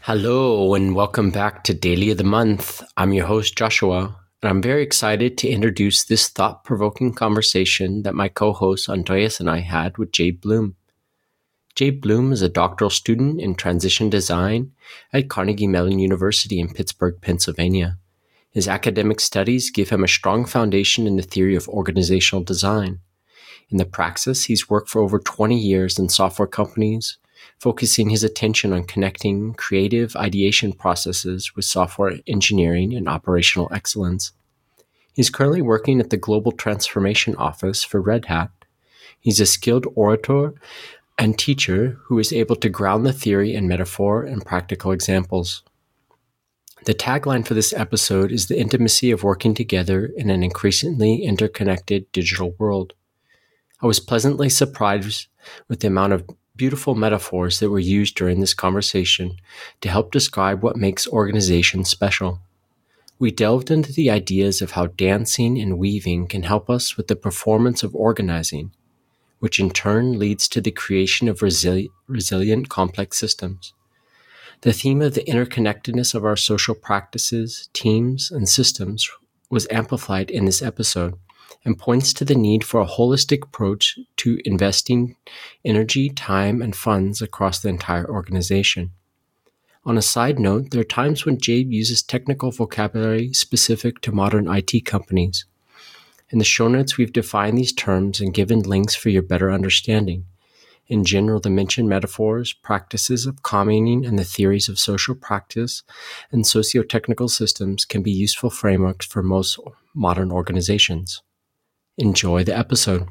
Hello, and welcome back to Daily of the Month. I'm your host, Joshua, and I'm very excited to introduce this thought-provoking conversation that my co-host Andreas and I had with Jay Bloom. Jay Bloom is a doctoral student in transition design at Carnegie Mellon University in Pittsburgh, Pennsylvania. His academic studies give him a strong foundation in the theory of organizational design. In the praxis, he's worked for over 20 years in software companies, focusing his attention on connecting creative ideation processes with software engineering and operational excellence. He's currently working at the Global Transformation Office for Red Hat. He's a skilled orator and teacher who is able to ground the theory in metaphor and practical examples. The tagline for this episode is the intimacy of working together in an increasingly interconnected digital world. I was pleasantly surprised with the amount of beautiful metaphors that were used during this conversation to help describe what makes organizations special. We delved into the ideas of how dancing and weaving can help us with the performance of organizing, which in turn leads to the creation of resilient complex systems. The theme of the interconnectedness of our social practices, teams, and systems was amplified in this episode and points to the need for a holistic approach to investing energy, time, and funds across the entire organization. On a side note, there are times when Jabe uses technical vocabulary specific to modern IT companies. In the show notes, we've defined these terms and given links for your better understanding. In general, the mentioned metaphors, practices of commenting, and the theories of social practice and socio-technical systems can be useful frameworks for most modern organizations. Enjoy the episode.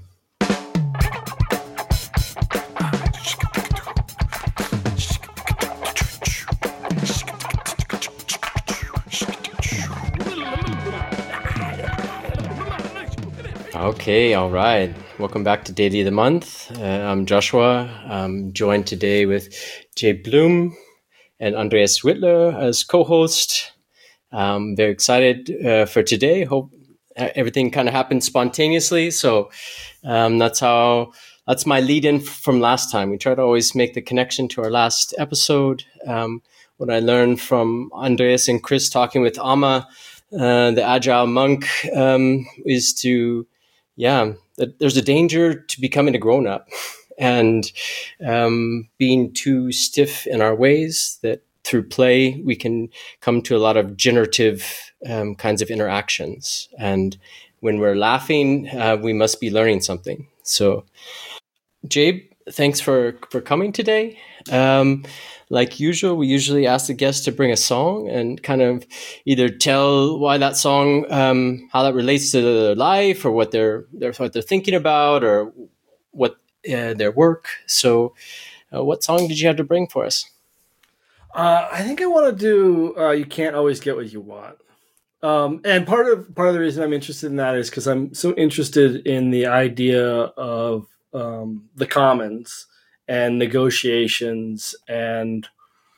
Okay, all right. Welcome back to Daily of the Month. I'm Joshua. I'm joined today with Jay Bloom and Andreas Whitler as co-host. I'm very excited for today. Hope everything kind of happened spontaneously. So that's my lead in from last time. We try to always make the connection to our last episode. What I learned from Andreas and Chris talking with Amma, the Agile monk, is to, that there's a danger to becoming a grown-up and being too stiff in our ways, that through play we can come to a lot of generative kinds of interactions. And when we're laughing, we must be learning something. So, Jabe, thanks for coming today. Like usual, we usually ask the guests to bring a song and kind of either tell why that song, how that relates to their life, or what they're thinking about, or what their work. So, what song did you have to bring for us? I think I want to do "You Can't Always Get What You Want," and part of the reason I'm interested in that is because I'm so interested in the idea of the commons and negotiations and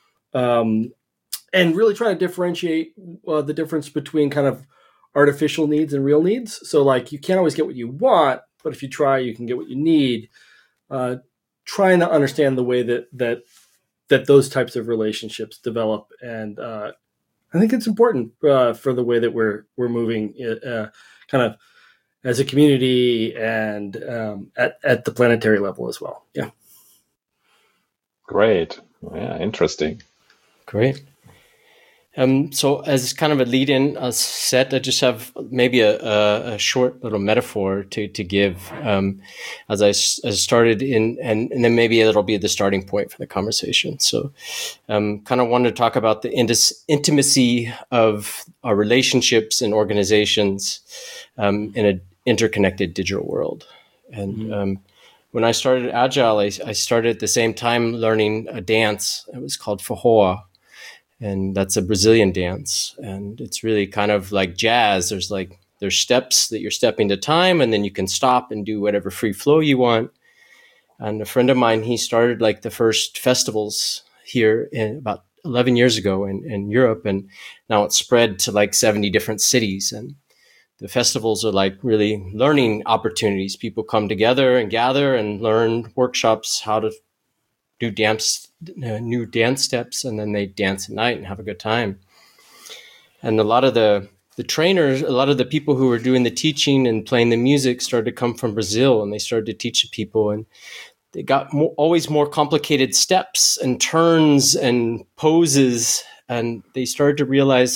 really trying to differentiate the difference between kind of artificial needs and real needs. So, like, you can't always get what you want, but if you try, you can get what you need. Trying to understand the way that those types of relationships develop, and I think it's important for the way that we're moving, kind of as a community and at the planetary level as well. Yeah. Great. Yeah, interesting. Great. So as kind of a lead-in set, I just have maybe a short little metaphor to give as I started in, and then maybe it'll be the starting point for the conversation. So kind of wanted to talk about the intimacy of our relationships and organizations in an interconnected digital world. And when I started Agile, I started at the same time learning a dance. It was called Forró. And that's a Brazilian dance. And it's really kind of like jazz. There's steps that you're stepping to time, and then you can stop and do whatever free flow you want. And a friend of mine, he started like the first festivals here in about 11 years ago in Europe. And now it's spread to like 70 different cities. And the festivals are like really learning opportunities. People come together and gather and learn workshops, how to do dance new dance steps, and then they dance at night and have a good time. And a lot of the trainers, a lot of the people who were doing the teaching and playing the music started to come from Brazil, and they started to teach the people, and they got always more complicated steps and turns and poses, and they started to realize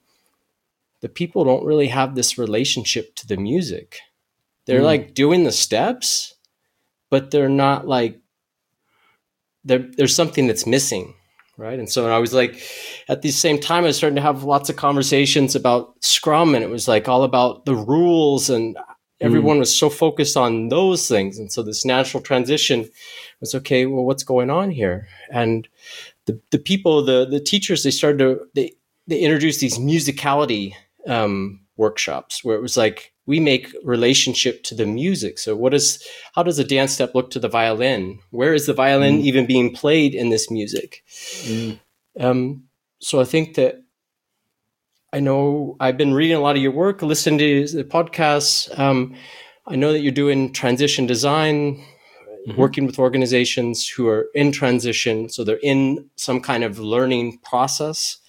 the people don't really have this relationship to the music. They're like doing the steps, but they're not like, there's something that's missing, right? And so I was like, at the same time, I was starting to have lots of conversations about Scrum, and it was like all about the rules, and everyone was so focused on those things. And so this natural transition was, okay, well, what's going on here? And the people, the teachers, they started to, they introduced these musicality workshops where it was like, we make relationship to the music. So how does a dance step look to the violin? Where is the violin even being played in this music? So I think that, I know I've been reading a lot of your work, listening to the podcasts. I know that you're doing transition design, working with organizations who are in transition. So they're in some kind of learning process.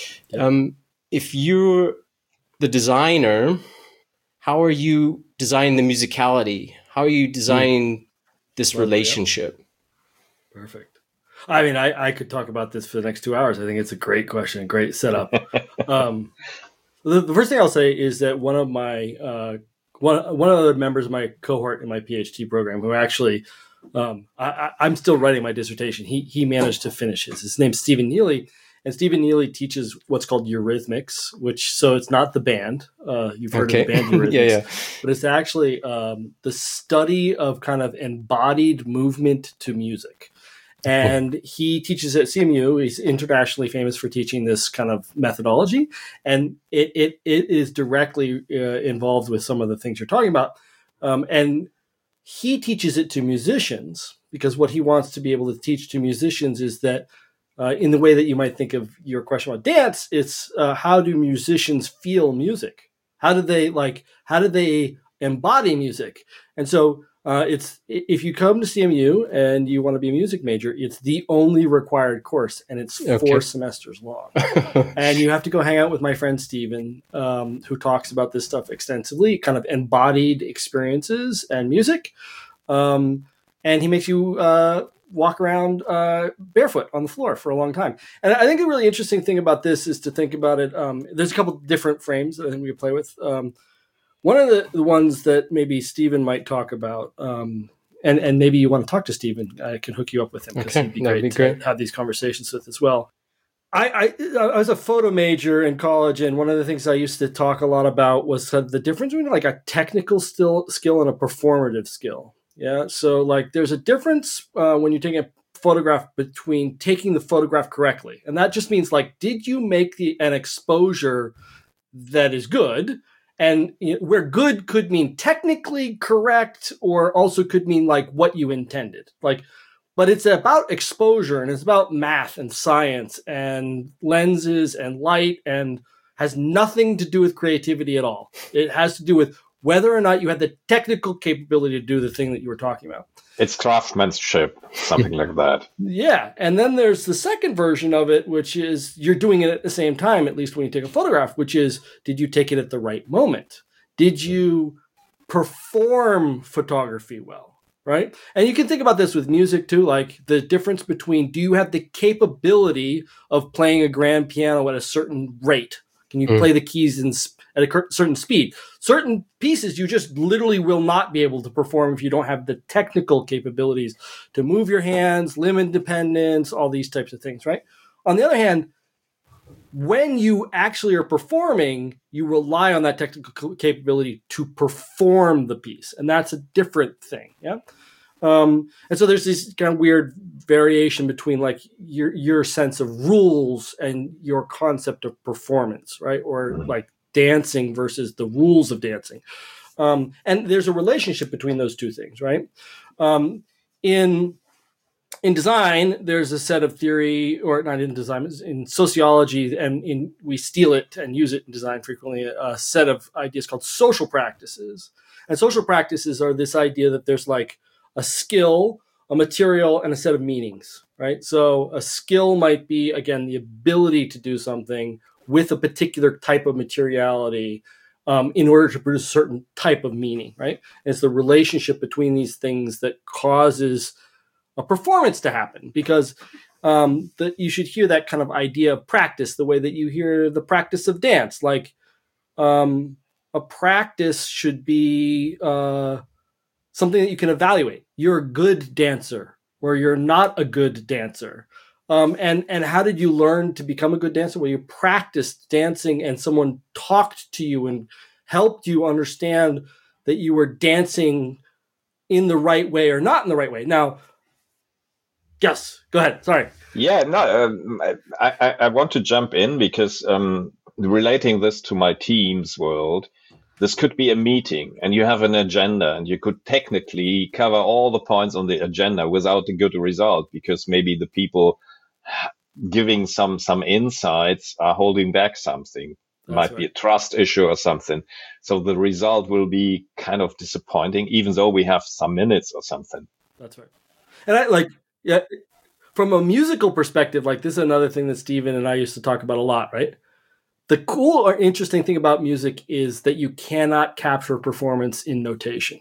If you're the designer, how are you designing the musicality? How are you designing this relationship? Perfect. I mean, I could talk about this for the next 2 hours. I think it's a great question, great setup. The first thing I'll say is that one of the members of my cohort in my PhD program, who actually, I'm still writing my dissertation. He managed to finish his name's Stephen Neely. And Stephen Neely teaches what's called Eurythmics, so it's not the band. You've heard of the band Eurythmics. But it's actually the study of kind of embodied movement to music. And he teaches at CMU. He's internationally famous for teaching this kind of methodology. And it is directly involved with some of the things you're talking about. And he teaches it to musicians, because what he wants to be able to teach to musicians is that, in the way that you might think of your question about dance, it's how do musicians feel music? How do they embody music? And so it's, if you come to CMU and you want to be a music major, it's the only required course, and it's 4 semesters long. And you have to go hang out with my friend Steven, who talks about this stuff extensively, kind of embodied experiences and music. And he makes you walk around barefoot on the floor for a long time. And I think a really interesting thing about this is to think about it. There's a couple different frames that I think we could play with. One of the ones that maybe Stephen might talk about, and maybe you want to talk to Stephen, I can hook you up with him, because he'd be great to have these conversations with as well. I was a photo major in college, and one of the things I used to talk a lot about was the difference between like a technical skill and a performative skill. Yeah. So like there's a difference when you're taking a photograph between taking the photograph correctly. And that just means like, did you make an exposure that is good? And where good could mean technically correct, or also could mean like what you intended. But it's about exposure, and it's about math and science and lenses and light, and has nothing to do with creativity at all. It has to do with whether or not you had the technical capability to do the thing that you were talking about. It's craftsmanship, something like that. Yeah. And then there's the second version of it, which is you're doing it at the same time, at least when you take a photograph, which is, did you take it at the right moment? Did you perform photography well? Right. And you can think about this with music too, like the difference between, do you have the capability of playing a grand piano at a certain rate? Can you play the keys at a certain speed? Certain pieces you just literally will not be able to perform if you don't have the technical capabilities to move your hands, limb independence, all these types of things, right? On the other hand, when you actually are performing, you rely on that technical capability to perform the piece. And that's a different thing, yeah? And so there's this kind of weird variation between like your sense of rules and your concept of performance, right? Or like dancing versus the rules of dancing. And there's a relationship between those two things, right? In design, there's a set of theory, or not in design, in sociology, and we steal it and use it in design frequently, a set of ideas called social practices. And social practices are this idea that there's like a skill a material, and a set of meanings, right? So a skill might be, again, the ability to do something with a particular type of materiality in order to produce a certain type of meaning, right? And it's the relationship between these things that causes a performance to happen, because that you should hear that kind of idea of practice the way that you hear the practice of dance. Like a practice should be something that you can evaluate. You're a good dancer or you're not a good dancer. And how did you learn to become a good dancer? Well, you practiced dancing and someone talked to you and helped you understand that you were dancing in the right way or not in the right way. Now, yes, go ahead. Sorry. Yeah, no, I want to jump in because relating this to my team's world, this could be a meeting and you have an agenda and you could technically cover all the points on the agenda without a good result because maybe the people giving some insights are holding back something. Might be a trust issue or something. So the result will be kind of disappointing, even though we have some minutes or something. That's right. And from a musical perspective, like this is another thing that Steven and I used to talk about a lot, right? The cool or interesting thing about music is that you cannot capture performance in notation.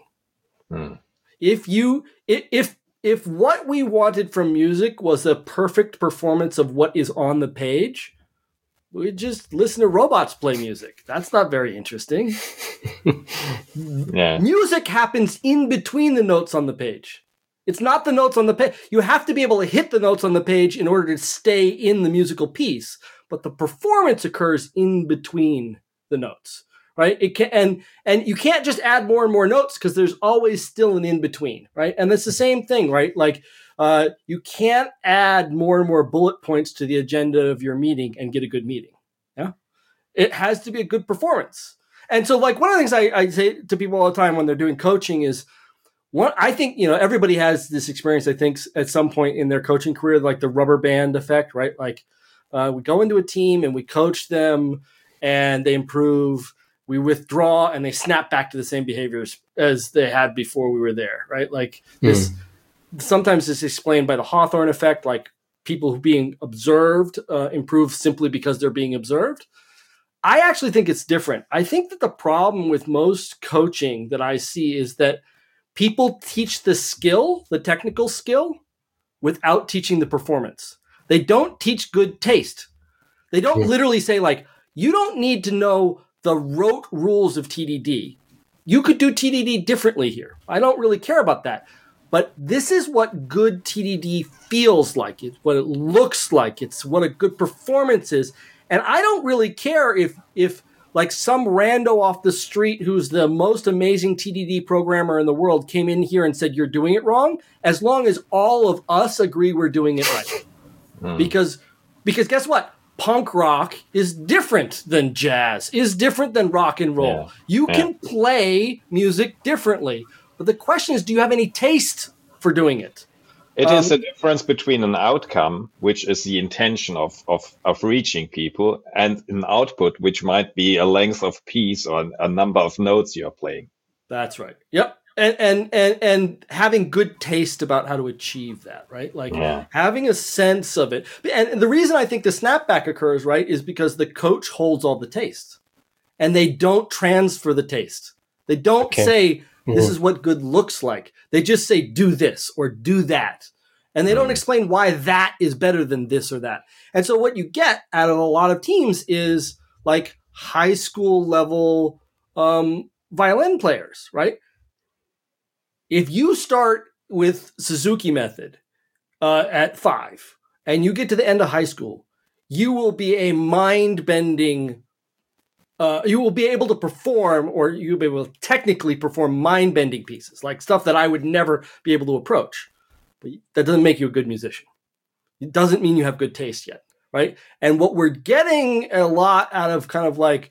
If what we wanted from music was a perfect performance of what is on the page, we'd just listen to robots play music. That's not very interesting. Yeah. Music happens in between the notes on the page. It's not the notes on the page. You have to be able to hit the notes on the page in order to stay in the musical piece. But the performance occurs in between the notes, right? It can, and you can't just add more and more notes because there's always still an in between, right? And that's the same thing, right? Like you can't add more and more bullet points to the agenda of your meeting and get a good meeting. Yeah, it has to be a good performance. And so, like one of the things I say to people all the time when they're doing coaching is, I think, everybody has this experience, I think, at some point in their coaching career, like the rubber band effect, right? Like we go into a team and we coach them and they improve. We withdraw and they snap back to the same behaviors as they had before we were there, right? Like this, sometimes it's explained by the Hawthorne effect, like people who being observed improve simply because they're being observed. I actually think it's different. I think that the problem with most coaching that I see is that people teach the skill, the technical skill, without teaching the performance. They don't teach good taste. They don't literally say, like, you don't need to know the rote rules of TDD. You could do TDD differently here. I don't really care about that. But this is what good TDD feels like. It's what it looks like. It's what a good performance is. And I don't really care if like some rando off the street who's the most amazing TDD programmer in the world came in here and said, you're doing it wrong, as long as all of us agree we're doing it right. Because guess what? Punk rock is different than jazz, is different than rock and roll. Yeah. You can play music differently. But the question is, do you have any taste for doing it? It is a difference between an outcome, which is the intention of reaching people, and an output, which might be a length of piece or a number of notes you're playing. That's right. Yep. And having good taste about how to achieve that, right? Like having a sense of it. And the reason I think the snapback occurs, right, is because the coach holds all the taste and they don't transfer the taste. They don't say, this is what good looks like. They just say, do this or do that. And they don't explain why that is better than this or that. And so what you get out of a lot of teams is like high school level violin players, right? If you start with Suzuki method at 5 and you get to the end of high school, you will be a mind-bending you will be able to perform, or you'll be able to technically perform mind-bending pieces, like stuff that I would never be able to approach. But that doesn't make you a good musician. It doesn't mean you have good taste yet, right? And what we're getting a lot out of kind of like,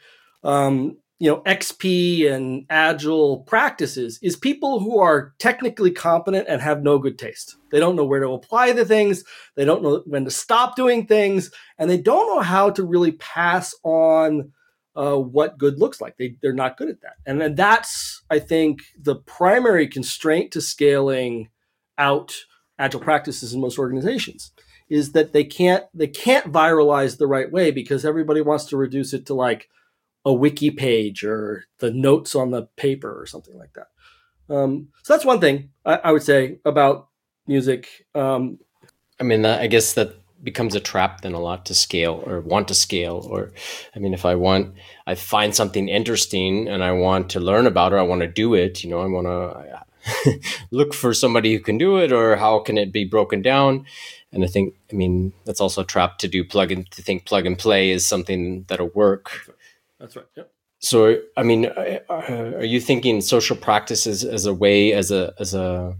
XP and agile practices is people who are technically competent and have no good taste. They don't know where to apply the things. They don't know when to stop doing things. And they don't know how to really pass on what good looks like. They're not good at that. And then that's, I think, the primary constraint to scaling out agile practices in most organizations is that they can't viralize the right way because everybody wants to reduce it to like a wiki page or the notes on the paper or something like that. So that's one thing I would say about music. I mean, I guess that becomes a trap then a lot to scale or want to scale. Or, I mean, if I find something interesting and I want to learn about it, I want to do it, I want to look for somebody who can do it, or how can it be broken down? And I mean, that's also a trap to plug and play is something that'll work. That's right. Yep. So, I mean, are you thinking social practices as a way, as a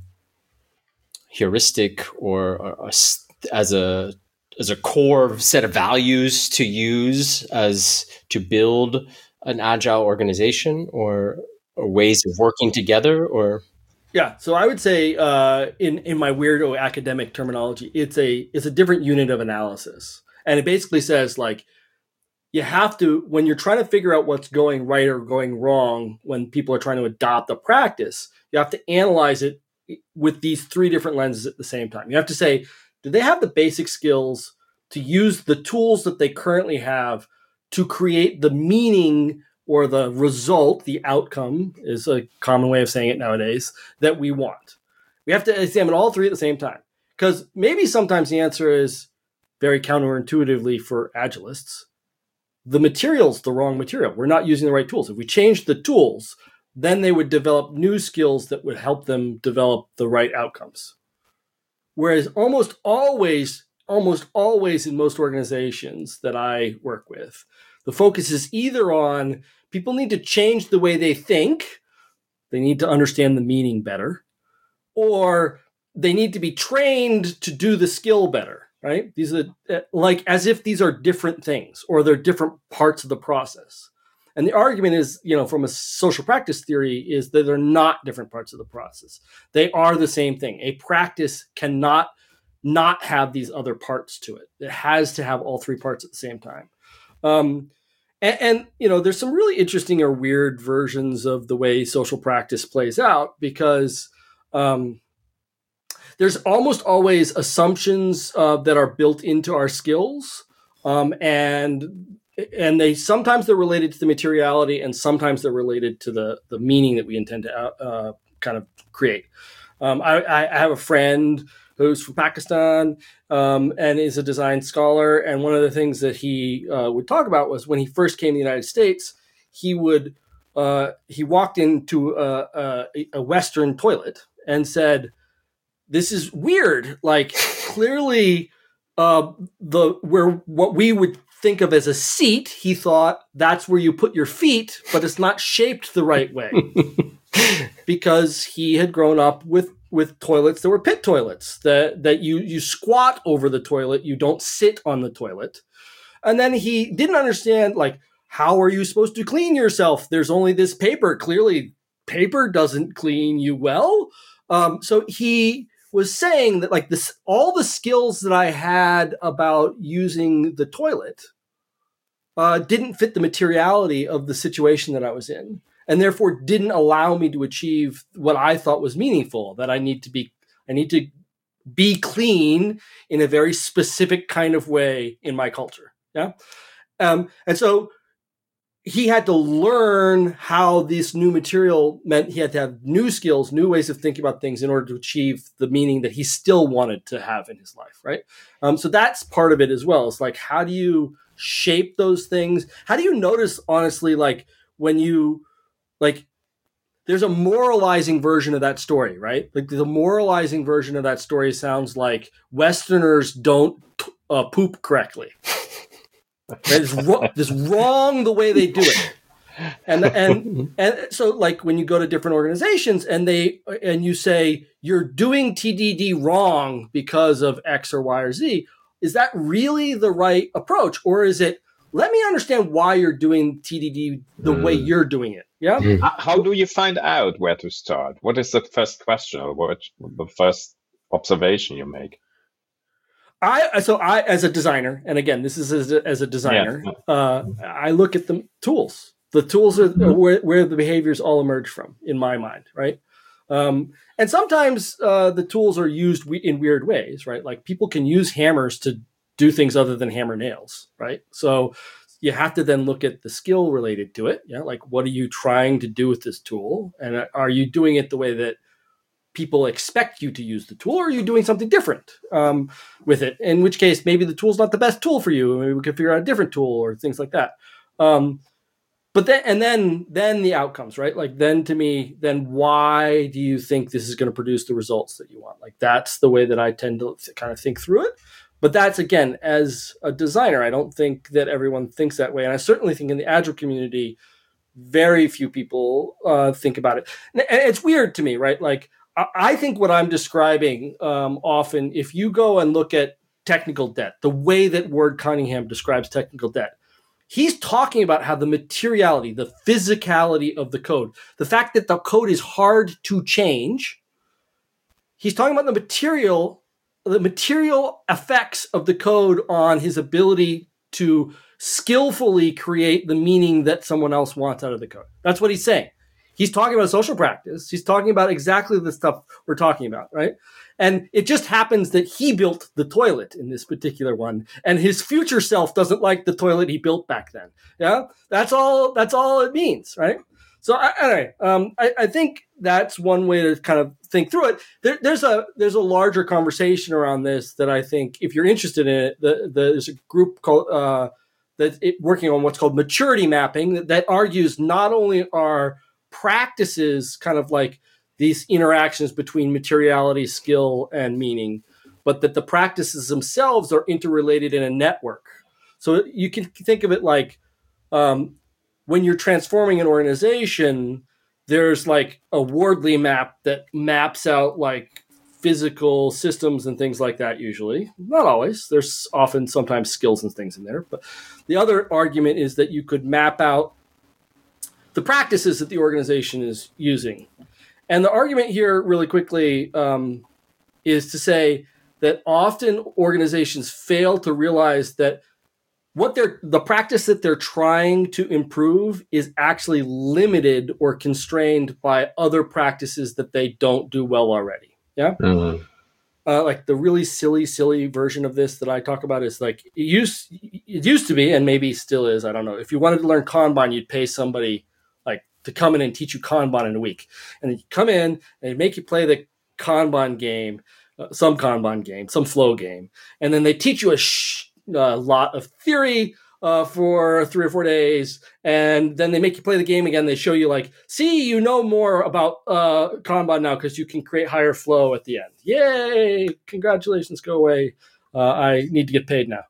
heuristic, or as a core set of values to use as to build an agile organization, or ways of working together? Or yeah, so I would say in my weirdo academic terminology, it's a different unit of analysis, and it basically says like you have to, when you're trying to figure out what's going right or going wrong when people are trying to adopt a practice, you have to analyze it with these three different lenses at the same time. You have to say, do they have the basic skills to use the tools that they currently have to create the meaning or the result, the outcome is a common way of saying it nowadays, that we want? We have to examine all three at the same time, because maybe sometimes the answer is very counterintuitively for agilists. The material's the wrong material. We're not using the right tools. If we change the tools, then they would develop new skills that would help them develop the right outcomes. Whereas almost always in most organizations that I work with, the focus is either on people need to change the way they think, they need to understand the meaning better, or they need to be trained to do the skill better. Right? These are like as if these are different things, or they're different parts of the process. And the argument is, from a social practice theory, is that they're not different parts of the process. They are the same thing. A practice cannot not have these other parts to it. It has to have all three parts at the same time. And there's some really interesting or weird versions of the way social practice plays out, because there's almost always assumptions that are built into our skills, and they sometimes they're related to the materiality, and sometimes they're related to the meaning that we intend to kind of create. I have a friend who's from Pakistan and is a design scholar, and one of the things that he would talk about was when he first came to the United States, he walked into a Western toilet and said, "This is weird. Like clearly, what we would think of as a seat, he thought that's where you put your feet, but it's not shaped the right way." Because he had grown up with toilets that were pit toilets, that you squat over the toilet, you don't sit on the toilet. And then he didn't understand, like, how are you supposed to clean yourself? There's only this paper. Clearly, paper doesn't clean you well. So he was saying that like this, all the skills that I had about using the toilet didn't fit the materiality of the situation that I was in, and therefore didn't allow me to achieve what I thought was meaningful, that I need to be clean in a very specific kind of way in my culture. Yeah. And so he had to learn how this new material meant he had to have new skills, new ways of thinking about things in order to achieve the meaning that he still wanted to have in his life, right? So that's part of it as well. It's like, how do you shape those things? How do you notice, honestly, like when you, like, there's a moralizing version of that story, right? Like the moralizing version of that story sounds like Westerners don't poop correctly. It's wrong the way they do it, and so like when you go to different organizations and you say you're doing TDD wrong because of X or Y or Z, is that really the right approach, or is it let me understand why you're doing TDD the way you're doing it? Yeah. How do you find out where to start? What is the first question, or what the first observation you make? I as a designer, and again, this is as a designer, I look at the tools. The tools are where the behaviors all emerge from, in my mind, right? And sometimes the tools are used in weird ways, right? Like people can use hammers to do things other than hammer nails, right? So you have to then look at the skill related to it. Yeah, like what are you trying to do with this tool? And are you doing it the way that people expect you to use the tool, or are you doing something different with it? In which case, maybe the tool's not the best tool for you. Maybe we could figure out a different tool or things like that. But then the outcomes, right? Like then to me, then why do you think this is going to produce the results that you want? Like that's the way that I tend to kind of think through it. But that's, again, as a designer, I don't think that everyone thinks that way. And I certainly think in the Agile community, very few people think about it. And it's weird to me, right? Like I think what I'm describing often, if you go and look at technical debt, the way that Ward Cunningham describes technical debt, he's talking about how the materiality, the physicality of the code, the fact that the code is hard to change, he's talking about the material effects of the code on his ability to skillfully create the meaning that someone else wants out of the code. That's what he's saying. He's talking about social practice. He's talking about exactly the stuff we're talking about, right? And it just happens that he built the toilet in this particular one, and his future self doesn't like the toilet he built back then. Yeah, that's all it means, right? So anyway, I think that's one way to kind of think through it. There's a larger conversation around this that I think, if you're interested in it, there's a group called working on what's called maturity mapping that argues not only are practices kind of like these interactions between materiality, skill, and meaning, but that the practices themselves are interrelated in a network. So you can think of it like when you're transforming an organization, there's like a Wardley map that maps out like physical systems and things like that usually. Not always. There's often sometimes skills and things in there. But the other argument is that you could map out the practices that the organization is using. And the argument here really quickly is to say that often organizations fail to realize that the practice that they're trying to improve is actually limited or constrained by other practices that they don't do well already. Yeah. Mm-hmm. Like the really silly version of this that I talk about is like, it used to be, and maybe still is, I don't know. If you wanted to learn Kanban, you'd pay somebody like to come in and teach you Kanban in a week. And then you come in and they make you play the Kanban game, some Kanban game, some flow game. And then they teach you a lot of theory for 3 or 4 days, and then they make you play the game again. They show you like, see, you know more about Kanban now because you can create higher flow at the end. Yay! Congratulations, go away. I need to get paid now.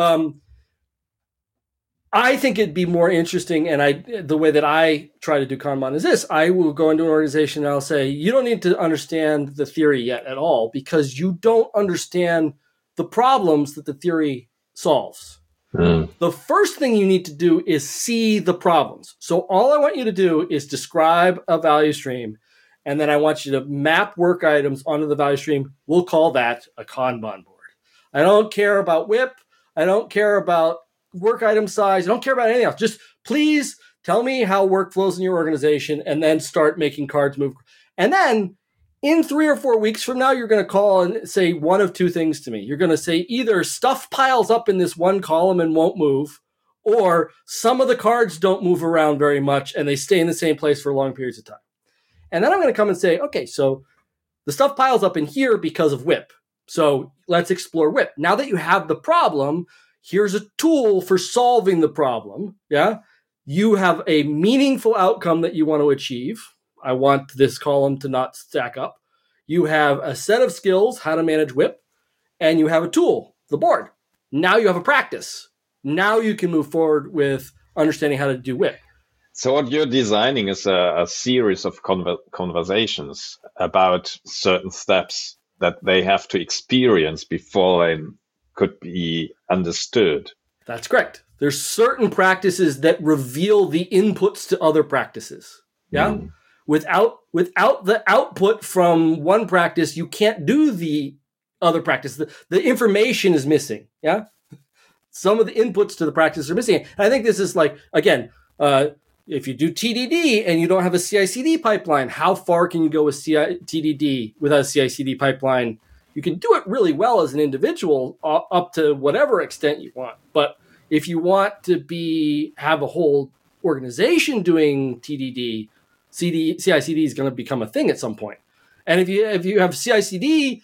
I think it'd be more interesting, and the way that I try to do Kanban is this. I will go into an organization and I'll say, you don't need to understand the theory yet at all because you don't understand the problems that the theory solves. The first thing you need to do is see the problems. So all I want you to do is describe a value stream, and then I want you to map work items onto the value stream. We'll call that a Kanban board. I don't care about WIP. I don't care about work item size. I don't care about anything else. Just please tell me how work flows in your organization, and then start making cards move. And then in 3 or 4 weeks from now, you're going to call and say one of two things to me. You're going to say either stuff piles up in this one column and won't move, or some of the cards don't move around very much and they stay in the same place for long periods of time. And then I'm going to come and say, okay, so the stuff piles up in here because of WIP. So let's explore WIP. Now that you have the problem, here's a tool for solving the problem. Yeah. You have a meaningful outcome that you want to achieve. I want this column to not stack up. You have a set of skills, how to manage WIP, and you have a tool, the board. Now you have a practice. Now you can move forward with understanding how to do WIP. So what you're designing is a series of conversations about certain steps that they have to experience before they could be understood. That's correct. There's certain practices that reveal the inputs to other practices. Yeah. Without the output from one practice, you can't do the other practice. The information is missing. Yeah. Some of the inputs to the practice are missing. And I think this is like, again, if you do TDD and you don't have a CI/CD pipeline, how far can you go with TDD without a CI/CD pipeline? You can do it really well as an individual up to whatever extent you want. But if you want to have a whole organization doing TDD, CI/CD is going to become a thing at some point. And if you have CI/CD,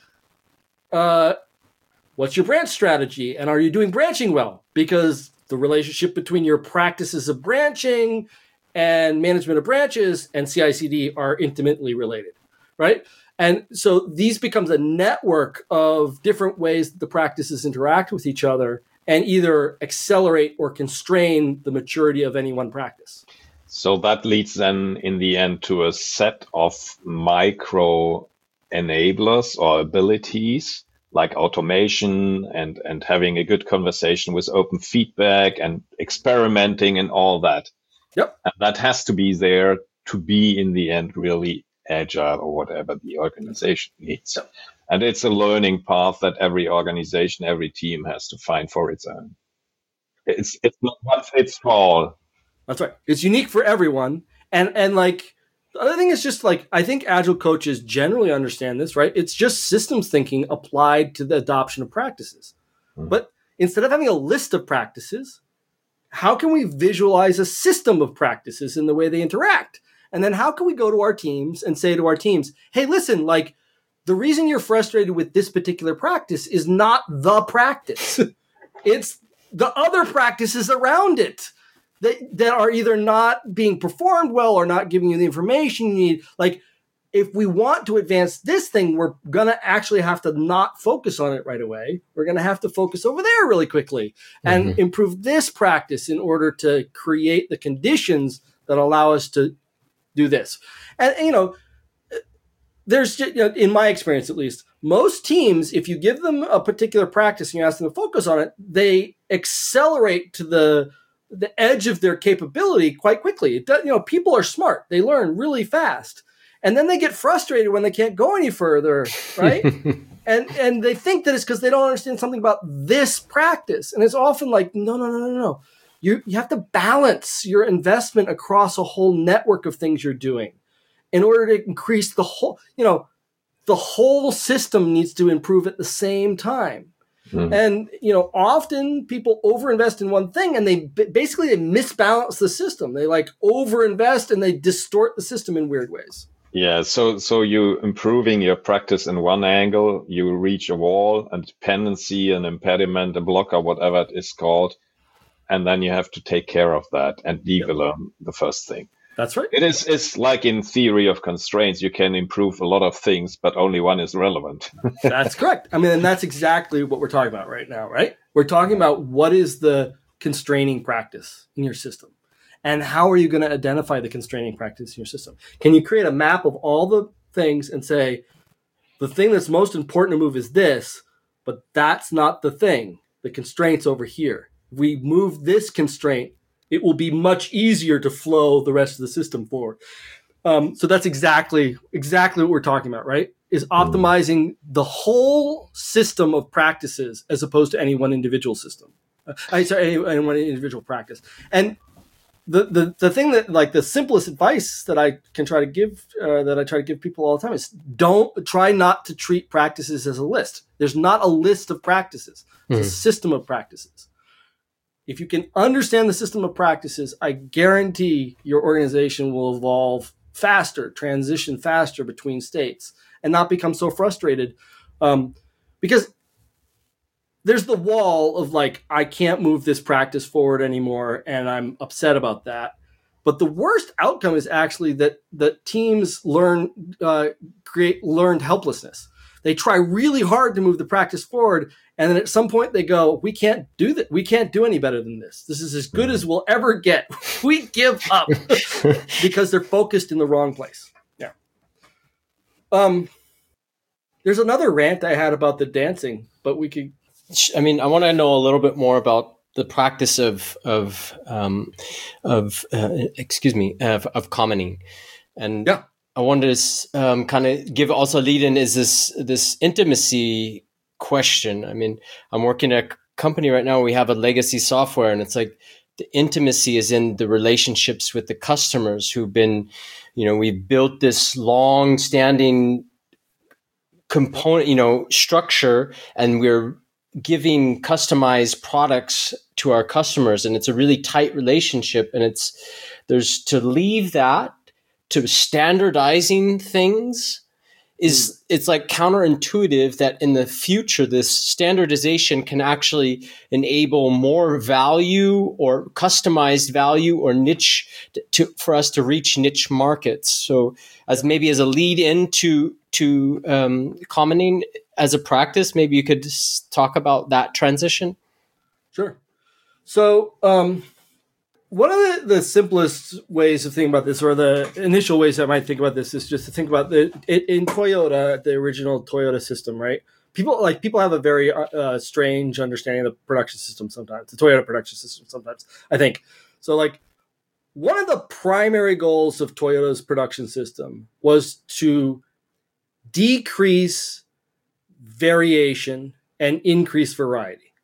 what's your branch strategy? And are you doing branching well? Because the relationship between your practices of branching and management of branches and CI/CD are intimately related, right? And so these becomes a network of different ways that the practices interact with each other and either accelerate or constrain the maturity of any one practice. So that leads then in the end to a set of micro enablers or abilities like automation and having a good conversation with open feedback and experimenting and all that. Yep. And that has to be there to be in the end really agile or whatever the organization needs. Yep. And it's a learning path that every organization, every team has to find for its own. It's not one fits all. That's right. It's unique for everyone. And like, the other thing is just like, I think agile coaches generally understand this, right? It's just systems thinking applied to the adoption of practices. Mm-hmm. But instead of having a list of practices, how can we visualize a system of practices in the way they interact? And then how can we go to our teams and say to our teams, hey, listen, like the reason you're frustrated with this particular practice is not the practice. It's the other practices around it that are either not being performed well or not giving you the information you need. Like if we want to advance this thing, we're going to actually have to not focus on it right away. We're going to have to focus over there really quickly and improve this practice in order to create the conditions that allow us to do this. And you know, there's just, you know, in my experience at least, most teams, if you give them a particular practice and you ask them to focus on it, they accelerate to the edge of their capability quite quickly. It does, you know, people are smart. They learn really fast. And then they get frustrated when they can't go any further, right? and they think that it's because they don't understand something about this practice. And it's often like, no. You have to balance your investment across a whole network of things you're doing in order to increase the whole, you know, the whole system needs to improve at the same time. And, you know, often people overinvest in one thing and they basically misbalance the system. They like overinvest and they distort the system in weird ways. Yeah. So you improving your practice in one angle, you reach a wall, a dependency, an impediment, a blocker, whatever it is called. And then you have to take care of that and develop the first thing. That's right. It's like in theory of constraints, you can improve a lot of things, but only one is relevant. That's correct. I mean, and that's exactly what we're talking about right now, right? We're talking about what is the constraining practice in your system and how are you going to identify the constraining practice in your system? Can you create a map of all the things and say, the thing that's most important to move is this, but that's not the thing. The constraint's over here. If we move this constraint, it will be much easier to flow the rest of the system forward. So that's exactly what we're talking about, right? Is optimizing the whole system of practices as opposed to any one individual system. Any one individual practice. And the thing that, like, the simplest advice that I can try to give, people all the time is try not to treat practices as a list. There's not a list of practices. It's a system of practices. If you can understand the system of practices, I guarantee your organization will evolve faster, transition faster between states, and not become so frustrated. Because there's the wall of like, I can't move this practice forward anymore, and I'm upset about that. But the worst outcome is actually that teams create learned helplessness. They try really hard to move the practice forward, and then at some point they go, we can't do that. We can't do any better than this. This is as good as we'll ever get. We give up because they're focused in the wrong place. Yeah. There's another rant I had about the dancing, but we could. I mean, I want to know a little bit more about the practice of commenting, and yeah. I wanted to kind of give also a lead in is this intimacy question. I mean, I'm working at a company right now. We have a legacy software, and it's like the intimacy is in the relationships with the customers who've been, we've built this long-standing component, structure, and we're giving customized products to our customers, and it's a really tight relationship. And there's to leave that to standardizing things it's like counterintuitive that in the future, this standardization can actually enable more value or customized value or niche for us to reach niche markets. So as a lead into commenting as a practice, maybe you could talk about that transition. Sure. So, one of the simplest ways of thinking about this, or the initial ways I might think about this, is just to think about in Toyota, the original Toyota system, right? People have a very strange understanding of the production system sometimes, the Toyota production system sometimes, I think. So, one of the primary goals of Toyota's production system was to decrease variation and increase variety.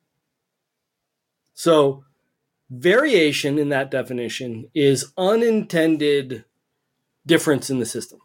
So, variation in that definition is unintended difference in the system.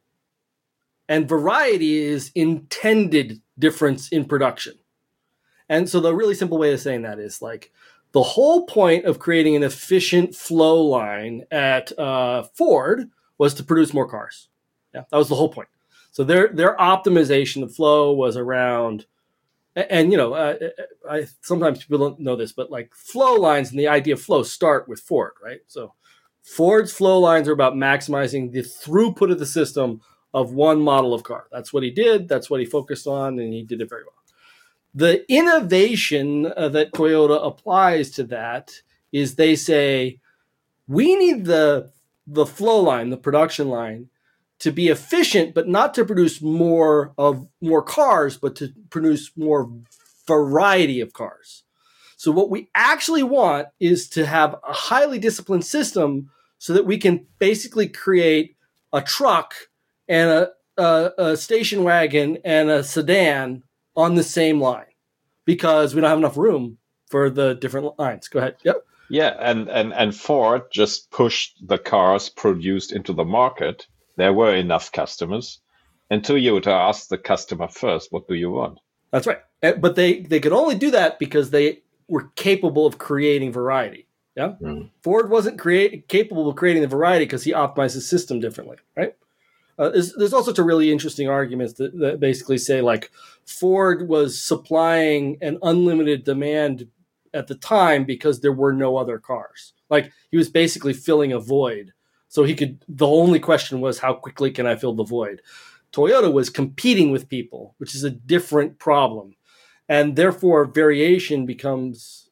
And variety is intended difference in production. And so the really simple way of saying that is the whole point of creating an efficient flow line at Ford was to produce more cars. Yeah, that was the whole point. So their optimization of flow was around. And, I sometimes people don't know this, but flow lines and the idea of flow start with Ford, right? So Ford's flow lines are about maximizing the throughput of the system of one model of car. That's what he did. That's what he focused on, and he did it very well. The innovation that Toyota applies to that is they say, we need the flow line, the production line, to be efficient, but not to produce more cars, but to produce more variety of cars. So what we actually want is to have a highly disciplined system so that we can basically create a truck and a station wagon and a sedan on the same line, because we don't have enough room for the different lines. Go ahead. Yep. Yeah, and Ford just pushed the cars produced into the market. There were enough customers, and Toyota asked the customer first, what do you want? That's right. But they could only do that because they were capable of creating variety. Yeah. Ford wasn't capable of creating the variety because he optimized the system differently, right? There's all sorts of really interesting arguments that basically say Ford was supplying an unlimited demand at the time because there were no other cars. He was basically filling a void. So the only question was, how quickly can I fill the void? Toyota was competing with people, which is a different problem. And therefore variation becomes,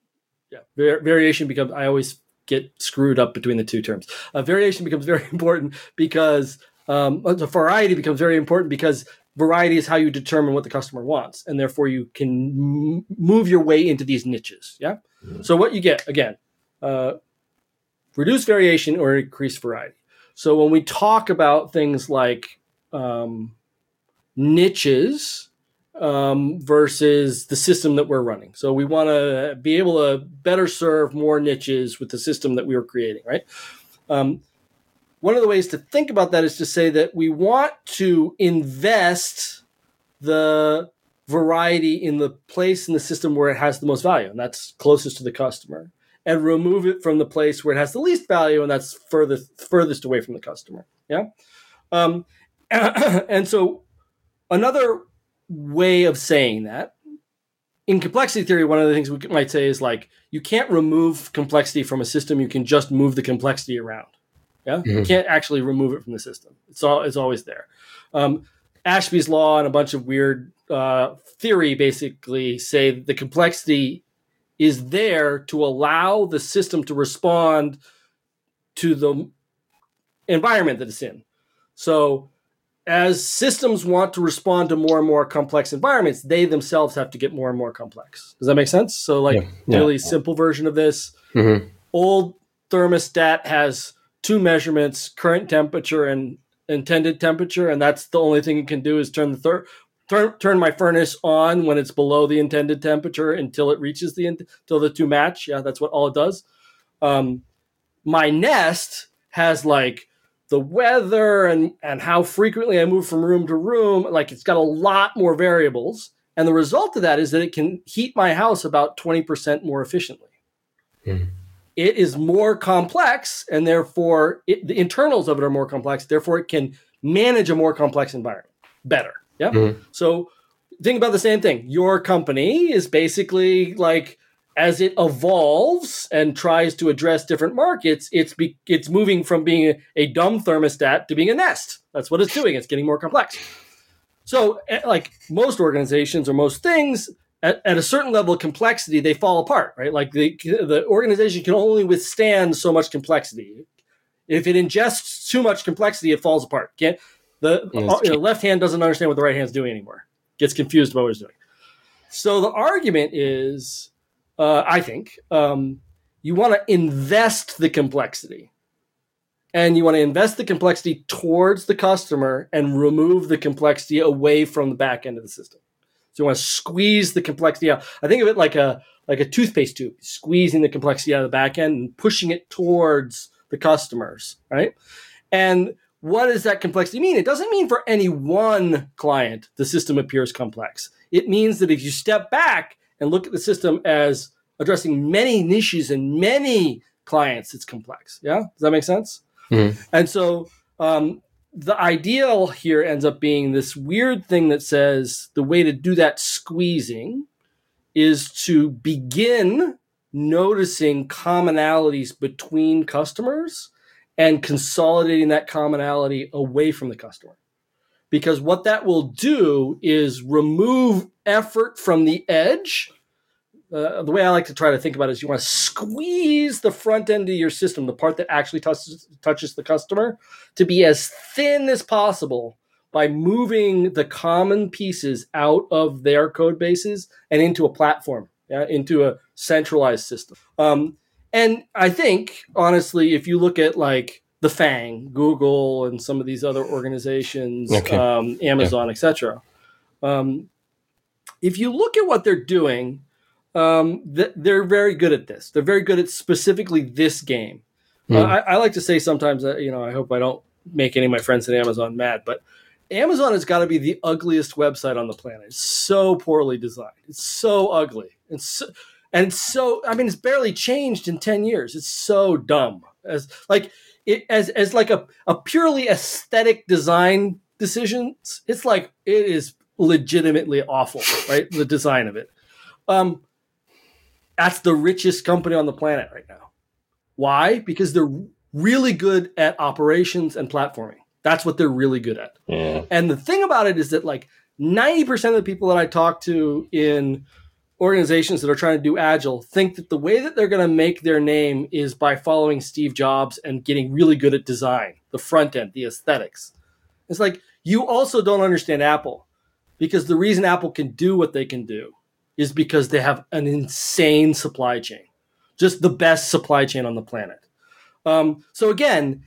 I always get screwed up between the two terms. Variation becomes very important because variety becomes very important because variety is how you determine what the customer wants. And therefore you can move your way into these niches. Yeah. So what you get, again, reduce variation or increase variety. So when we talk about things like niches versus the system that we're running. So we want to be able to better serve more niches with the system that we were creating, right? One of the ways to think about that is to say that we want to invest the variety in the place in the system where it has the most value, and that's closest to the customer, and remove it from the place where it has the least value, and that's furthest away from the customer. Yeah. And so another way of saying that, in complexity theory, one of the things we might say is you can't remove complexity from a system. You can just move the complexity around. Yeah. Mm-hmm. You can't actually remove it from the system. It's always there. Ashby's law and a bunch of weird theory basically say the complexity is there to allow the system to respond to the environment that it's in. So as systems want to respond to more and more complex environments, they themselves have to get more and more complex. Does that make sense? So really simple version of this, old thermostat has two measurements, current temperature and intended temperature. And that's the only thing it can do is turn my furnace on when it's below the intended temperature until it reaches until the two match. Yeah, that's all it does. My Nest has like the weather and how frequently I move from room to room. Like it's got a lot more variables. And the result of that is that it can heat my house about 20% more efficiently. It is more complex, and therefore the internals of it are more complex. Therefore, it can manage a more complex environment better. Yeah. So think about the same thing. Your company is basically like, as it evolves and tries to address different markets, it's moving from being a dumb thermostat to being a Nest. That's what it's doing. It's getting more complex. So like most organizations or most things, at a certain level of complexity, they fall apart, right? Like the organization can only withstand so much complexity. If it ingests too much complexity, it falls apart. The left hand doesn't understand what the right hand's doing anymore. Gets confused about what it's doing. So the argument is, I think, you want to invest the complexity. And you want to invest the complexity towards the customer and remove the complexity away from the back end of the system. So you want to squeeze the complexity out. I think of it like a toothpaste tube, squeezing the complexity out of the back end and pushing it towards the customers, right? And what does that complexity mean? It doesn't mean for any one client the system appears complex. It means that if you step back and look at the system as addressing many niches and many clients, it's complex. Yeah? Does that make sense? Mm-hmm. And so the ideal here ends up being this weird thing that says the way to do that squeezing is to begin noticing commonalities between customers and consolidating that commonality away from the customer. Because what that will do is remove effort from the edge. The way I like to try to think about it is you want to squeeze the front end of your system, the part that actually touches the customer, to be as thin as possible by moving the common pieces out of their code bases and into a platform, into a centralized system. And I think, honestly, if you look at like the FANG, Google, and some of these other organizations, Amazon, etc., if you look at what they're doing, they're very good at this. They're very good at specifically this game. I like to say sometimes that, I hope I don't make any of my friends at Amazon mad, but Amazon has got to be the ugliest website on the planet. It's so poorly designed. It's so ugly. It's barely changed in 10 years. It's so dumb. As a purely aesthetic design decisions, it's like it is legitimately awful, right? The design of it. That's the richest company on the planet right now. Why? Because they're really good at operations and platforming. That's what they're really good at. Yeah. And the thing about it is that like 90% of the people that I talk to in organizations that are trying to do Agile think that the way that they're going to make their name is by following Steve Jobs and getting really good at design, the front end, the aesthetics. It's like, you also don't understand Apple, because the reason Apple can do what they can do is because they have an insane supply chain, just the best supply chain on the planet. So again,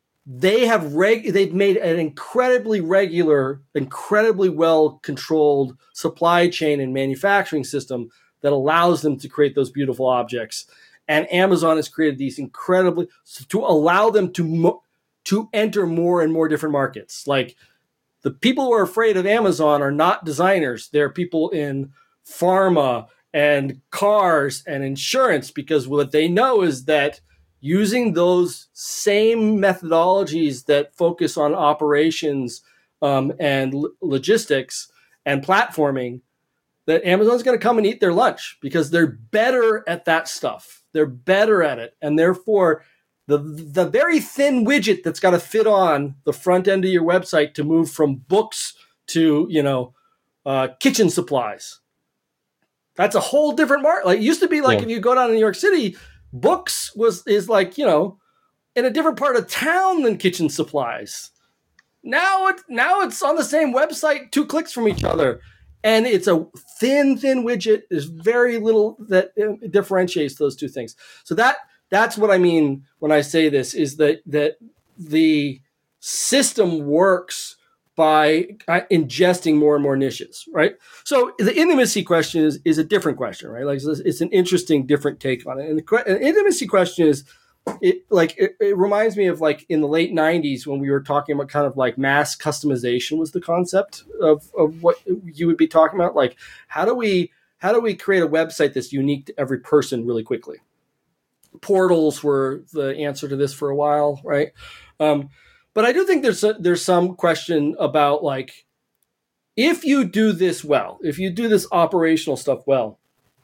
they've made an incredibly regular, incredibly well-controlled supply chain and manufacturing system that allows them to create those beautiful objects. And Amazon has created these to allow them to enter more and more different markets. Like, the people who are afraid of Amazon are not designers. They're people in pharma and cars and insurance, because what they know is that using those same methodologies that focus on operations and logistics and platforming, that Amazon's going to come and eat their lunch, because they're better at that stuff. They're better at it. And therefore, the very thin widget that's got to fit on the front end of your website to move from books to, kitchen supplies. That's a whole different market. Like, it used to be like, if you go down to New York City, books is like, in a different part of town than kitchen supplies. Now it's on the same website, 2 clicks from each other. And it's a thin widget. There's very little that differentiates those two things. So that's what I mean when I say this, is that the system works by ingesting more and more niches, right? So the intimacy question is a different question, right? Like it's an interesting, different take on it. And the intimacy question is, it reminds me of like in the late 90s when we were talking about kind of like mass customization was the concept of what you would be talking about. Like, how do we create a website that's unique to every person really quickly? Portals were the answer to this for a while, right? But I do think there's some question about like, if you do this well, if you do this operational stuff well,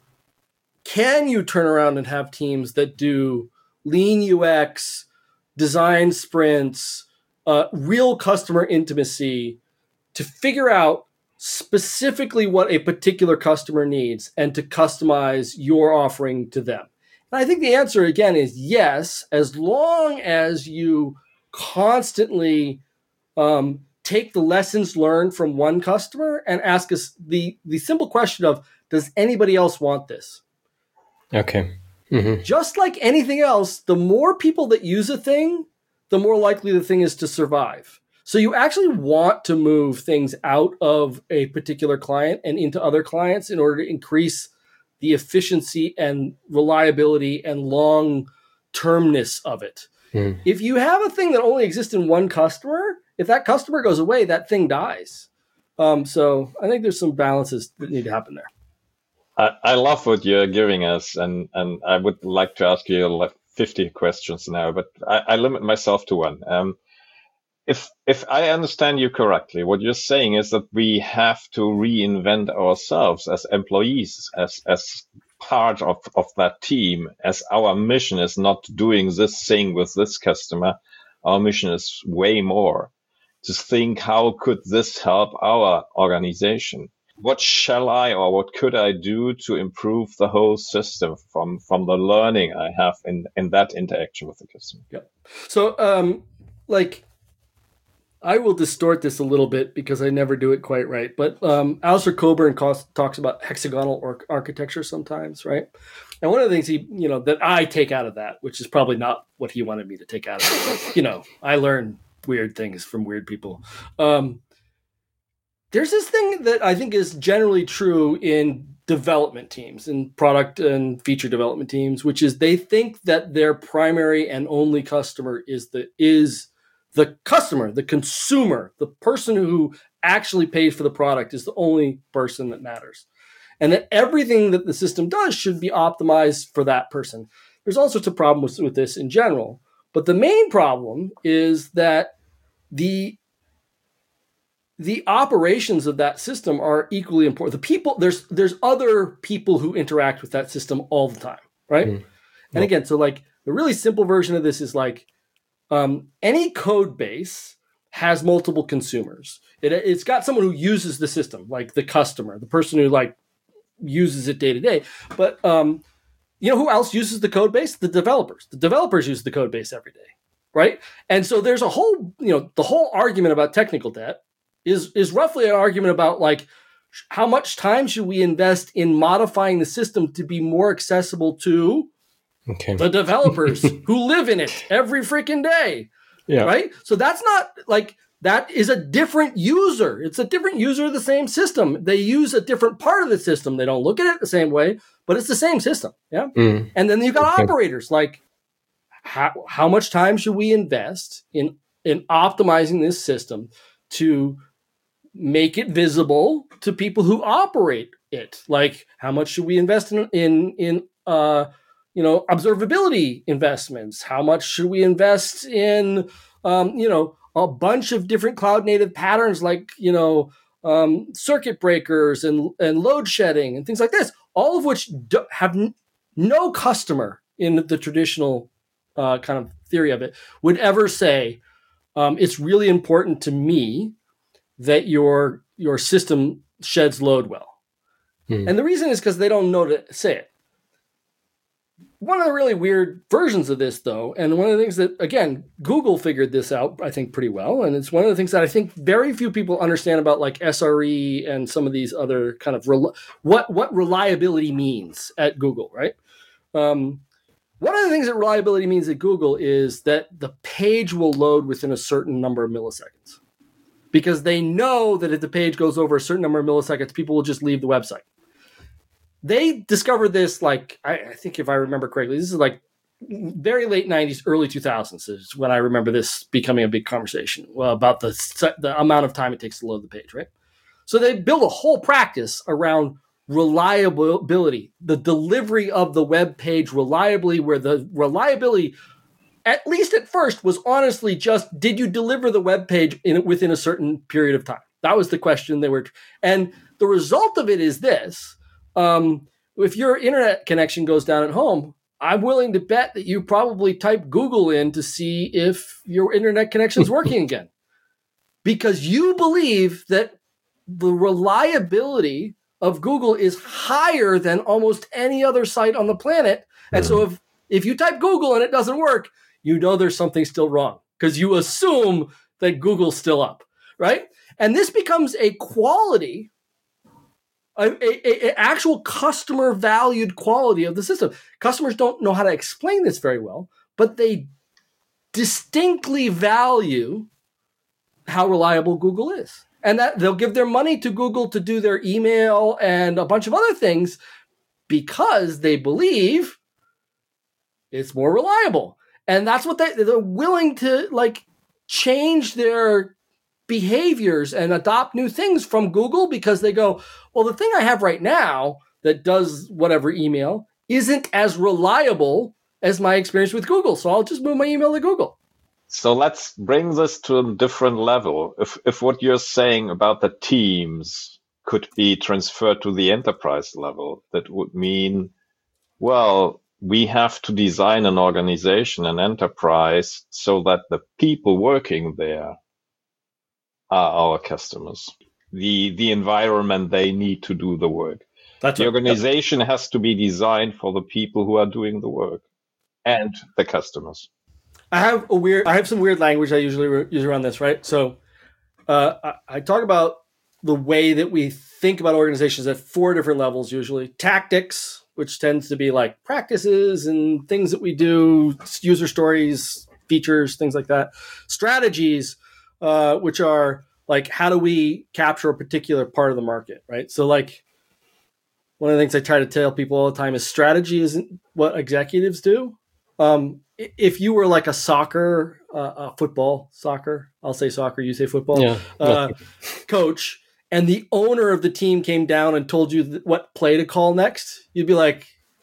can you turn around and have teams that do lean UX, design sprints, real customer intimacy to figure out specifically what a particular customer needs and to customize your offering to them? And I think the answer again is yes, as long as you constantly take the lessons learned from one customer and ask us the simple question of, does anybody else want this? Okay. Mm-hmm. Just like anything else, the more people that use a thing, the more likely the thing is to survive. So you actually want to move things out of a particular client and into other clients in order to increase the efficiency and reliability and long-termness of it. Mm. If you have a thing that only exists in one customer, if that customer goes away, that thing dies. So I think there's some balances that need to happen there. I love what you're giving us, and I would like to ask you like 50 questions now, but I limit myself to one. If I understand you correctly, what you're saying is that we have to reinvent ourselves as employees, as part of that team, as our mission is not doing this thing with this customer. Our mission is way more to think, how could this help our organization? What shall I or what could I do to improve the whole system from the learning I have in that interaction with the customer? Yeah. So, I will distort this a little bit because I never do it quite right. But Alistair Coburn talks about hexagonal architecture sometimes, right? And one of the things that I take out of that, which is probably not what he wanted me to take out of it, but, I learn weird things from weird people. There's this thing that I think is generally true in development teams, in product and feature development teams, which is they think that their primary and only customer is the customer, the consumer, the person who actually pays for the product is the only person that matters. And that everything that the system does should be optimized for that person. There's all sorts of problems with this in general. But the main problem is that the operations of that system are equally important. The people, there's other people who interact with that system all the time, right? Mm-hmm. And again, so like the really simple version of this is like any code base has multiple consumers. It's got someone who uses the system, like the customer, the person who like uses it day to day. But who else uses the code base? The developers. The developers use the code base every day, right? And so there's a whole, the whole argument about technical debt is roughly an argument about like how much time should we invest in modifying the system to be more accessible to the developers who live in it every freaking day, right? So that's not like, that is a different user. It's a different user of the same system. They use a different part of the system. They don't look at it the same way, but it's the same system, And then you've got operators like, how much time should we invest in optimizing this system to make it visible to people who operate it? Like, how much should we invest in observability investments? How much should we invest in, a bunch of different cloud native patterns like, circuit breakers and load shedding and things like this, all of which have no customer in the traditional kind of theory of it would ever say, it's really important to me that your system sheds load well. And the reason is because they don't know to say it. One of the really weird versions of this, though, and one of the things that, again, Google figured this out, I think, pretty well, and it's one of the things that I think very few people understand about, like, SRE and some of these other kind of what reliability means at Google, right? One of the things that reliability means at Google is that the page will load within a certain number of milliseconds. because they know that if the page goes over a certain number of milliseconds, people will just leave the website. They discovered this, like, I think if I remember correctly, this is like very late 90s, early 2000s is when I remember this becoming a big conversation about the amount of time it takes to load the page, right? So they built a whole practice around reliability, the delivery of the web page reliably, where the reliability, at least at first, was honestly just, did you deliver the web page within a certain period of time? That was the question they were. And the result of it is this. If your internet connection goes down at home, I'm willing to bet that you probably type Google in to see if your internet connection is working again, because you believe that the reliability of Google is higher than almost any other site on the planet. And so if you type Google and it doesn't work, you know there's something still wrong because you assume that Google's still up, right? And this becomes a quality, a actual customer valued quality of the system. Customers don't know how to explain this very well, but they distinctly value how reliable Google is. And that they'll give their money to Google to do their email and a bunch of other things because they believe it's more reliable. And that's what they're willing to, like, change their behaviors and adopt new things from Google because they go, well, the thing I have right now that does whatever email isn't as reliable as my experience with Google. So I'll just move my email to Google. So let's bring this to a different level. If what you're saying about the teams could be transferred to the enterprise level, that would mean, well, we have to design an organization, an enterprise, so that the people working there are our customers. The environment they need to do the work. The organization has to be designed for the people who are doing the work and the customers. I have some weird language I usually use around this, right? So I talk about the way that we think about organizations at 4 different levels, usually. Tactics, which tends to be like practices and things that we do, user stories, features, things like that. Strategies, which are like, how do we capture a particular part of the market, right? So like, one of the things I try to tell people all the time is strategy isn't what executives do. If you were like a soccer, soccer, I'll say soccer, you say football, coach, and the owner of the team came down and told you what play to call next, you'd be like,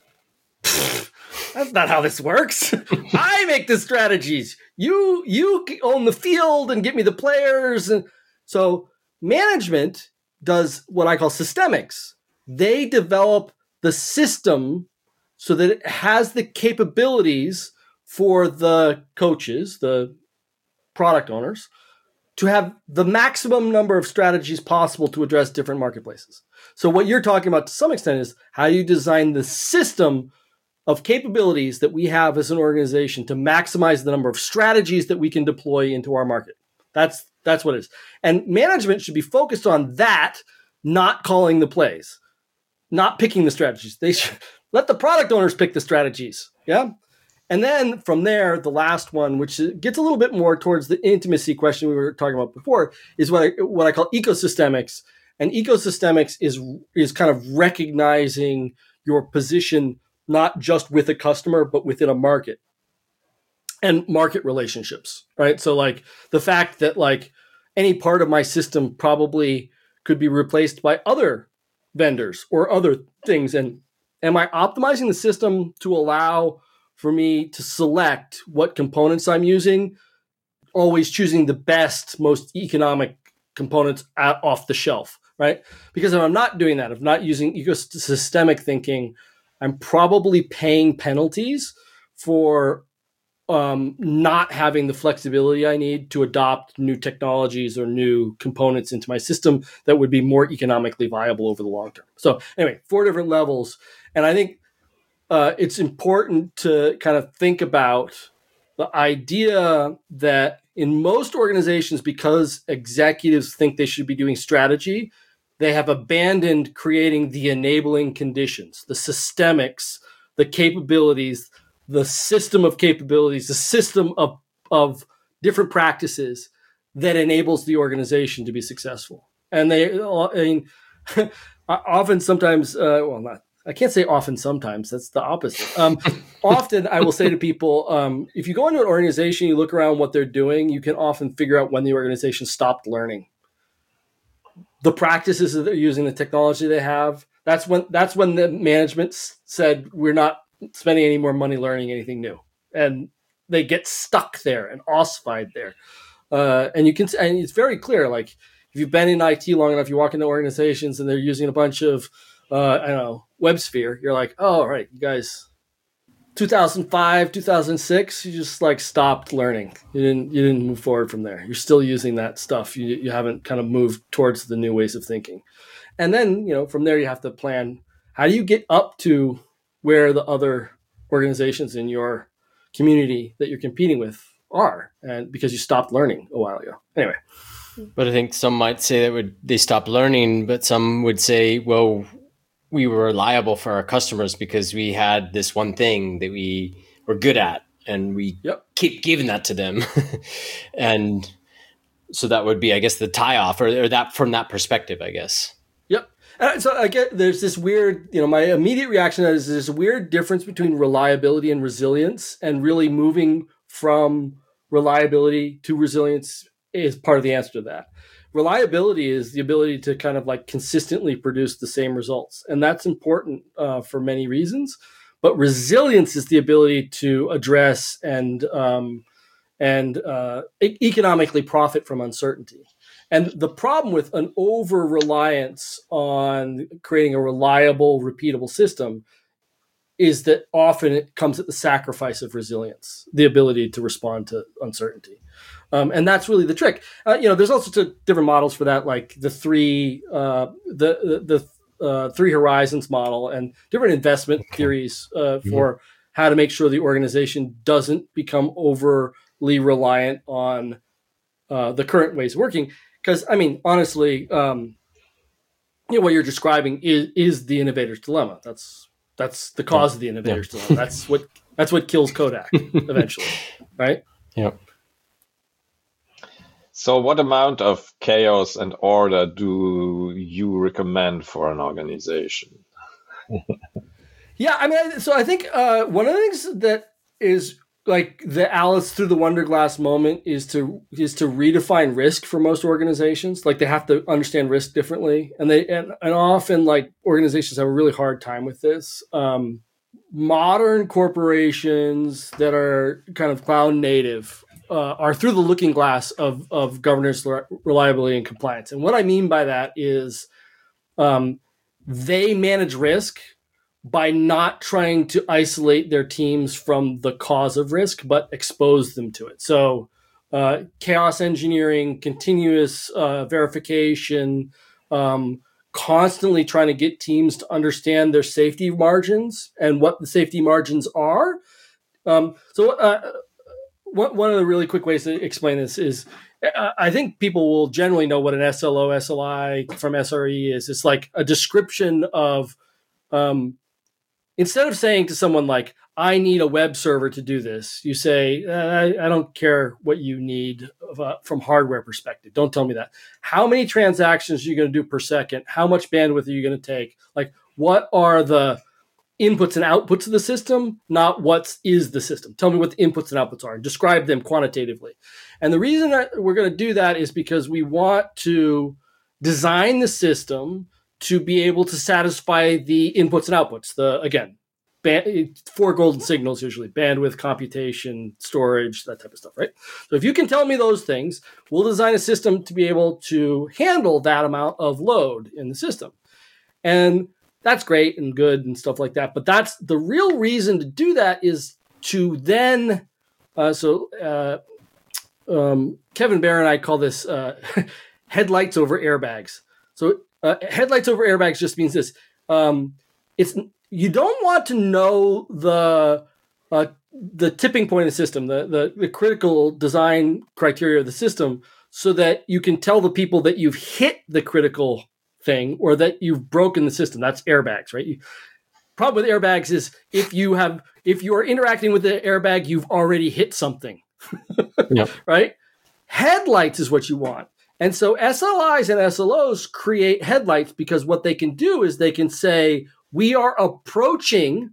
that's not how this works. I make the strategies. You own the field and get me the players. And so management does what I call systemics. They develop the system so that it has the capabilities for the coaches, the product owners, to have the maximum number of strategies possible to address different marketplaces. So what you're talking about to some extent is how you design the system of capabilities that we have as an organization to maximize the number of strategies that we can deploy into our market. That's what it is. And management should be focused on that, not calling the plays, not picking the strategies. They should let the product owners pick the strategies. Yeah. And then from there, the last one, which gets a little bit more towards the intimacy question we were talking about before, is what I call ecosystemics. And ecosystemics is kind of recognizing your position not just with a customer, but within a market and market relationships, right? So like the fact that like any part of my system probably could be replaced by other vendors or other things. And am I optimizing the system to allow for me to select what components I'm using, always choosing the best, most economic components off the shelf, right? Because if I'm not doing that, if I'm not using ecosystemic thinking, I'm probably paying penalties for not having the flexibility I need to adopt new technologies or new components into my system that would be more economically viable over the long term. So anyway, 4 different levels. And I think it's important to kind of think about the idea that in most organizations, because executives think they should be doing strategy, they have abandoned creating the enabling conditions, the systemics, the capabilities, the system of capabilities, the system of different practices that enables the organization to be successful. And often, sometimes, I can't say often, sometimes. That's the opposite. Often, I will say to people, if you go into an organization, you look around what they're doing, you can often figure out when the organization stopped learning. The practices that they're using, the technology they have, that's when the management said, we're not spending any more money learning anything new. And they get stuck there and ossified there. And it's very clear, like, if you've been in IT long enough, you walk into organizations and they're using a bunch of, WebSphere, you're like, oh, all right, you guys, 2005, 2006, you just like stopped learning. You didn't move forward from there. You're still using that stuff. You haven't kind of moved towards the new ways of thinking. And then, from there, you have to plan, how do you get up to where the other organizations in your community that you're competing with are, and because you stopped learning a while ago. Anyway. But I think some might say that they stopped learning, but some would say, well, we were reliable for our customers because we had this one thing that we were good at, and we keep giving that to them. And so that would be, I guess, the tie-off, or that from that perspective, I guess. Yep. So I get there's this weird, my immediate reaction to that is there's a weird difference between reliability and resilience, and really moving from reliability to resilience is part of the answer to that. Reliability is the ability to kind of like consistently produce the same results. And that's important for many reasons. But resilience is the ability to address and economically profit from uncertainty. And the problem with an over-reliance on creating a reliable, repeatable system is that often it comes at the sacrifice of resilience, the ability to respond to uncertainty. And that's really the trick. There's also different models for that, like the three horizons model, and different investment theories for how to make sure the organization doesn't become overly reliant on the current ways of working. Because, honestly, what you're describing is the innovator's dilemma. That's the cause of the innovator's dilemma. That's what kills Kodak eventually, right? Yep. So what amount of chaos and order do you recommend for an organization? So I think one of the things that is like the Alice through the Wonder Glass moment is to redefine risk for most organizations. Like, they have to understand risk differently, and often, like, organizations have a really hard time with this. Modern corporations that are kind of cloud native are through the looking glass of governance, reliability, and compliance. And what I mean by that is they manage risk by not trying to isolate their teams from the cause of risk, but expose them to it. So chaos engineering, continuous verification, constantly trying to get teams to understand their safety margins and what the safety margins are. One of the really quick ways to explain this is, I think people will generally know what an SLO, SLI from SRE is. It's like a description of, instead of saying to someone like, I need a web server to do this, you say, I don't care what you need from hardware perspective. Don't tell me that. How many transactions are you going to do per second? How much bandwidth are you going to take? Like, what are the inputs and outputs of the system, not what is the system. Tell me what the inputs and outputs are, and describe them quantitatively. And the reason that we're going to do that is because we want to design the system to be able to satisfy the inputs and outputs. Four golden signals usually: bandwidth, computation, storage, that type of stuff, right? So if you can tell me those things, we'll design a system to be able to handle that amount of load in the system. And that's great and good and stuff like that. But that's the real reason to do that, is to then, Kevin Bear and I call this headlights over airbags. So headlights over airbags just means this. You don't want to know the tipping point of the system, the critical design criteria of the system, so that you can tell the people that you've hit the critical thing or that you've broken the system. That's airbags, right? Problem with airbags is if you are interacting with the airbag, you've already hit something, yep. Right? Headlights is what you want. And so SLIs and SLOs create headlights because what they can do is they can say, we are approaching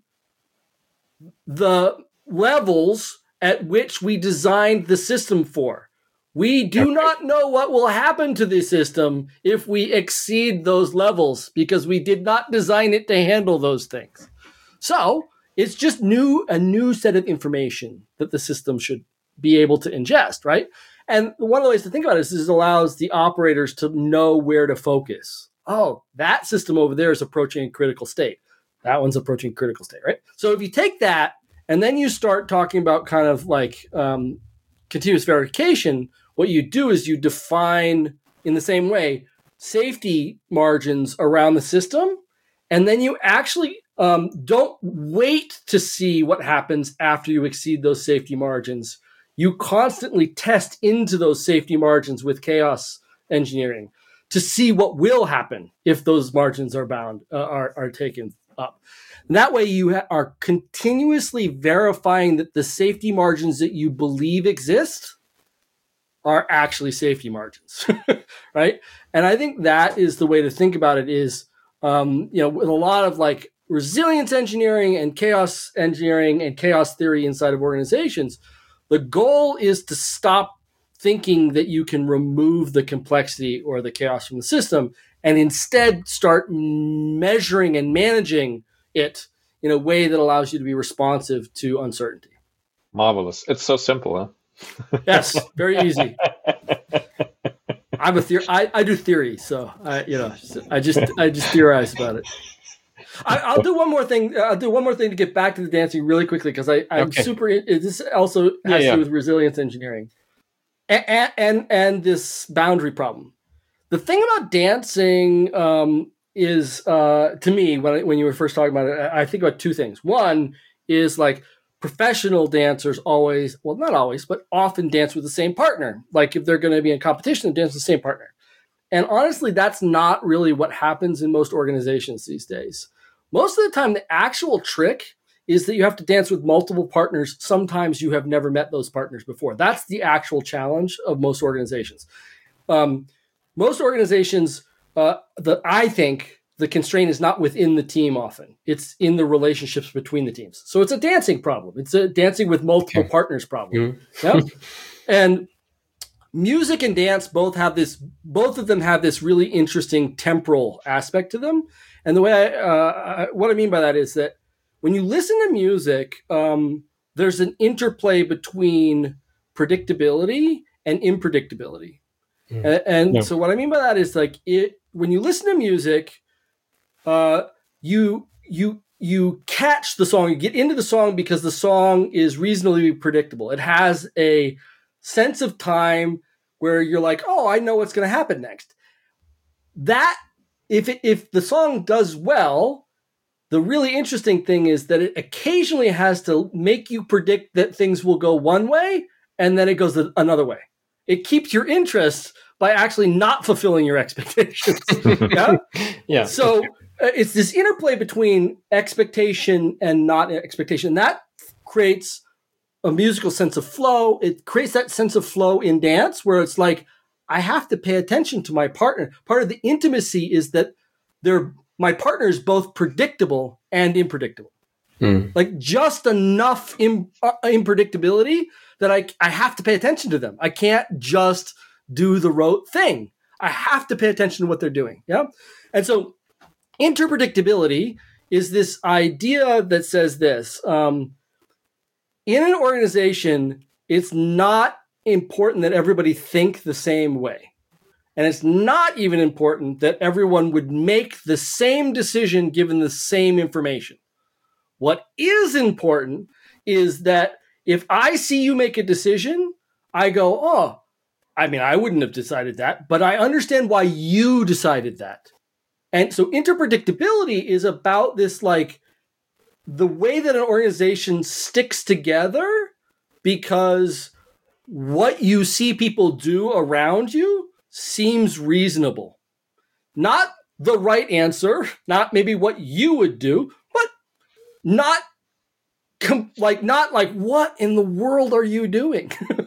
the levels at which we designed the system for. We do not know what will happen to the system if we exceed those levels because we did not design it to handle those things. So it's just a new set of information that the system should be able to ingest, right? And one of the ways to think about it is it allows the operators to know where to focus. Oh, that system over there is approaching a critical state. That one's approaching critical state, right? So if you take that and then you start talking about kind of like continuous verification, what you do is you define in the same way safety margins around the system, and then you actually don't wait to see what happens after you exceed those safety margins. You constantly test into those safety margins with chaos engineering to see what will happen if those margins are bound, are taken up. And that way you are continuously verifying that the safety margins that you believe exist are actually safety margins, right? And I think that is the way to think about it is, with a lot of like resilience engineering and chaos theory inside of organizations, the goal is to stop thinking that you can remove the complexity or the chaos from the system and instead start measuring and managing it in a way that allows you to be responsive to uncertainty. Marvelous. It's so simple, huh? Yes, very easy. I'm I do theory, so I just theorize about it. I'll do one more thing. I'll do one more thing to get back to the dancing really quickly because I'm super. This also has to do with resilience engineering, and this boundary problem. The thing about dancing is to me when you were first talking about it, I think about two things. One is like professional dancers always, well, not always, but often dance with the same partner. Like if they're going to be in competition, they dance with the same partner. And honestly, that's not really what happens in most organizations these days. Most of the time, the actual trick is that you have to dance with multiple partners. Sometimes you have never met those partners before. That's the actual challenge of most organizations. Most organizations, I think the constraint is not within the team often. It's in the relationships between the teams. So it's a dancing problem. It's a dancing with multiple partners problem. Mm-hmm. Yeah? And music and dance both of them have this really interesting temporal aspect to them. And the way what I mean by that is that when you listen to music, there's an interplay between predictability and unpredictability. So what I mean by that is like when you listen to music, you catch the song, you get into the song because the song is reasonably predictable. It has a sense of time where you're like, oh, I know what's going to happen next. That if the song does well, the really interesting thing is that it occasionally has to make you predict that things will go one way and then it goes another way. It keeps your interest by actually not fulfilling your expectations. Yeah. So it's this interplay between expectation and not expectation. That creates a musical sense of flow. It creates that sense of flow in dance where it's like, I have to pay attention to my partner. Part of the intimacy is that my partner is both predictable and unpredictable. Like just enough unpredictability that I have to pay attention to them. I can't just do the rote thing. I have to pay attention to what they're doing. Yeah. And so unpredictability is this idea that says this, in an organization, it's not important that everybody think the same way. And it's not even important that everyone would make the same decision given the same information. What is important is that if I see you make a decision, I go, oh, I mean, I wouldn't have decided that, but I understand why you decided that. And so unpredictability is about this, like, the way that an organization sticks together because what you see people do around you seems reasonable. Not the right answer, not maybe what you would do, but not like what in the world are you doing?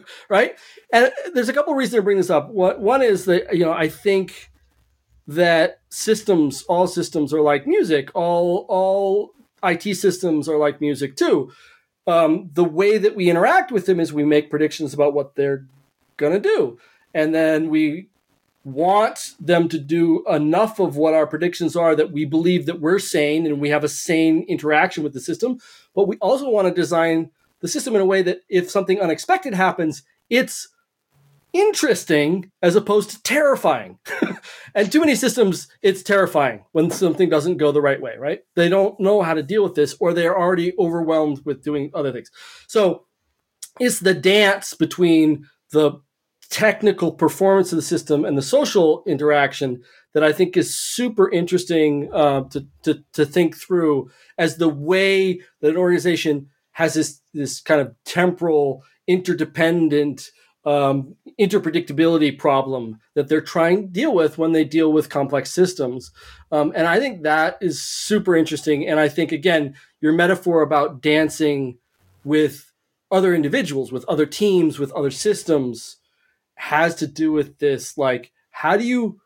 right? And there's a couple of reasons to bring this up. One is that, I think that all systems are like music. All IT systems are like music too. The way that we interact with them is we make predictions about what they're going to do. And then we want them to do enough of what our predictions are that we believe that we're sane and we have a sane interaction with the system. But we also want to design the system in a way that if something unexpected happens, it's interesting as opposed to terrifying. And too many systems, it's terrifying when something doesn't go the right way, right? They don't know how to deal with this, or they're already overwhelmed with doing other things. So it's the dance between the technical performance of the system and the social interaction that I think is super interesting to think through as the way that an organization has this kind of temporal, interdependent interpredictability problem that they're trying to deal with when they deal with complex systems. And I think that is super interesting. And I think, again, your metaphor about dancing with other individuals, with other teams, with other systems has to do with this. Like, how do you,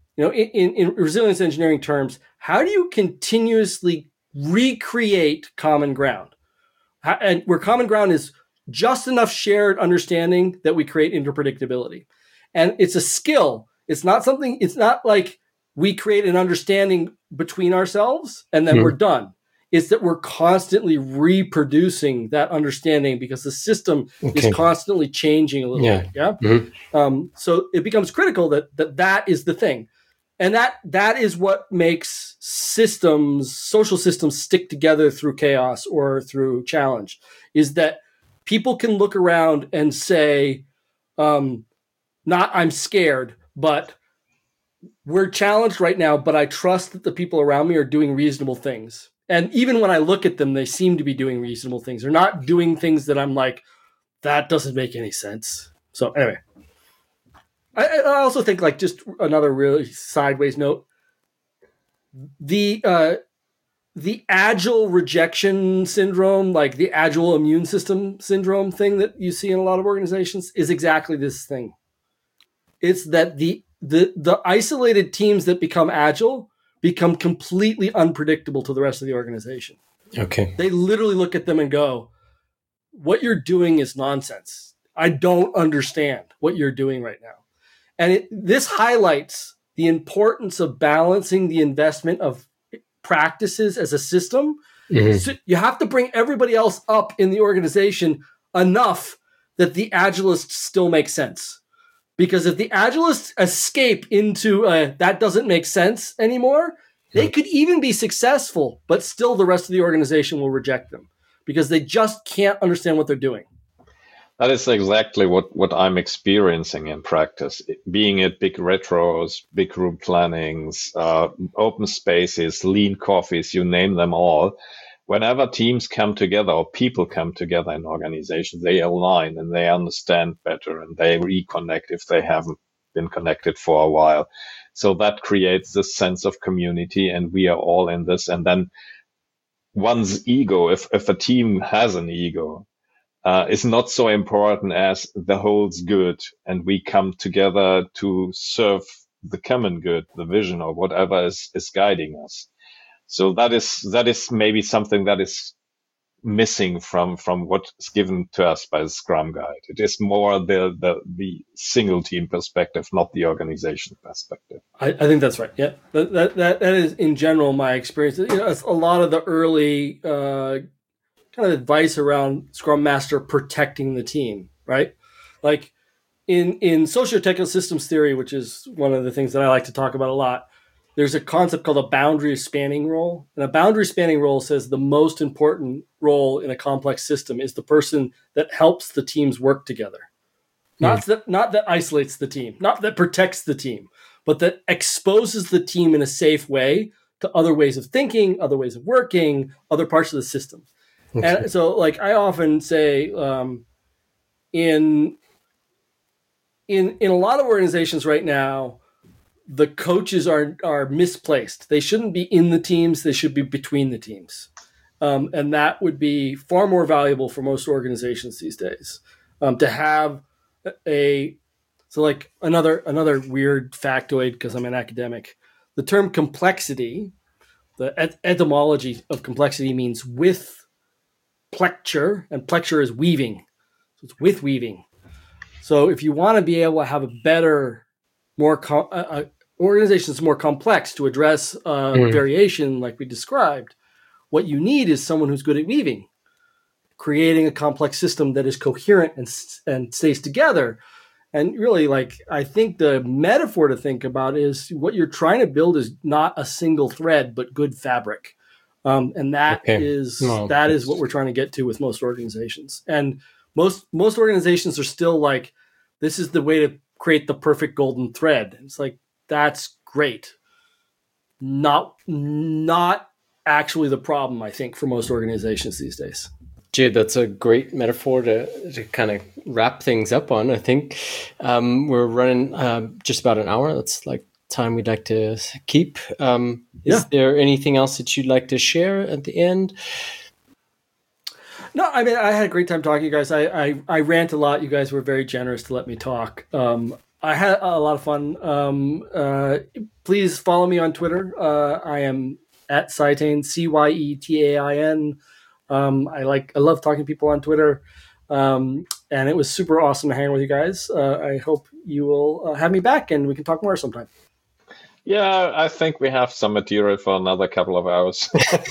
in resilience engineering terms, how do you continuously recreate common ground? And where common ground is just enough shared understanding that we create interpredictability. And it's a skill. It's not like we create an understanding between ourselves and then we're done. It's that we're constantly reproducing that understanding because the system is constantly changing a little bit. Yeah. Mm-hmm. So it becomes critical that is the thing. And that is what makes social systems stick together through chaos or through challenge, is that people can look around and say, not I'm scared, but we're challenged right now, but I trust that the people around me are doing reasonable things. And even when I look at them, they seem to be doing reasonable things. They're not doing things that I'm like, that doesn't make any sense. So anyway, I also think, like, just another really sideways note, the agile rejection syndrome, like the agile immune system syndrome thing that you see in a lot of organizations, is exactly this thing. It's that the isolated teams that become agile become completely unpredictable to the rest of the organization. Okay. They literally look at them and go, what you're doing is nonsense. I don't understand what you're doing right now. And this highlights the importance of balancing the investment of practices as a system. Mm-hmm. So you have to bring everybody else up in the organization enough that the agilists still make sense. Because if the agilists escape into that doesn't make sense anymore, they could even be successful, but still the rest of the organization will reject them because they just can't understand what they're doing. That is exactly what I'm experiencing in practice, being it big retros, big group plannings, open spaces, lean coffees, you name them all. Whenever teams come together or people come together in organizations, they align and they understand better and they reconnect if they haven't been connected for a while. So that creates this sense of community and we are all in this. And then one's ego, if a team has an ego, is not so important as the whole's good and we come together to serve the common good, the vision or whatever is guiding us. So that is maybe something that is missing from what's given to us by the Scrum Guide. It is more the single team perspective, not the organization perspective. I think that's right. Yeah, that is in general my experience. It's a lot of the early kind of advice around Scrum Master protecting the team, right? Like in socio-technical systems theory, which is one of the things that I like to talk about a lot, there's a concept called a boundary spanning role. And a boundary spanning role says the most important role in a complex system is the person that helps the teams work together. Not that isolates the team, not that protects the team, but that exposes the team in a safe way to other ways of thinking, other ways of working, other parts of the system. Okay. And so, like, I often say, in a lot of organizations right now, the coaches are misplaced. They shouldn't be in the teams. They should be between the teams. And that would be far more valuable for most organizations these days, to have like another weird factoid, because I'm an academic. The term complexity, the etymology of complexity means with plecture, and plecture is weaving. So it's with weaving. So if you want to be able to have a better, more organization that's more complex to address variation like we described, what you need is someone who's good at weaving, creating a complex system that is coherent and stays together. And really, like, I think the metaphor to think about is what you're trying to build is not a single thread, but good fabric. And that is what we're trying to get to with most organizations. And most organizations are still like, this is the way to create the perfect golden thread. It's like, that's great. Not actually the problem, I think, for most organizations these days. Jade, that's a great metaphor to kind of wrap things up on. I think we're running just about an hour. That's like time we'd like to keep. Is there anything else that you'd like to share at the end? No, I mean, I had a great time talking to you guys. I rant a lot. You guys were very generous to let me talk. I had a lot of fun. Please follow me on Twitter. I am at Cyetain, Cyetain. I love talking to people on Twitter. And it was super awesome to hang with you guys. I hope you will have me back and we can talk more sometime. Yeah, I think we have some material for another couple of hours.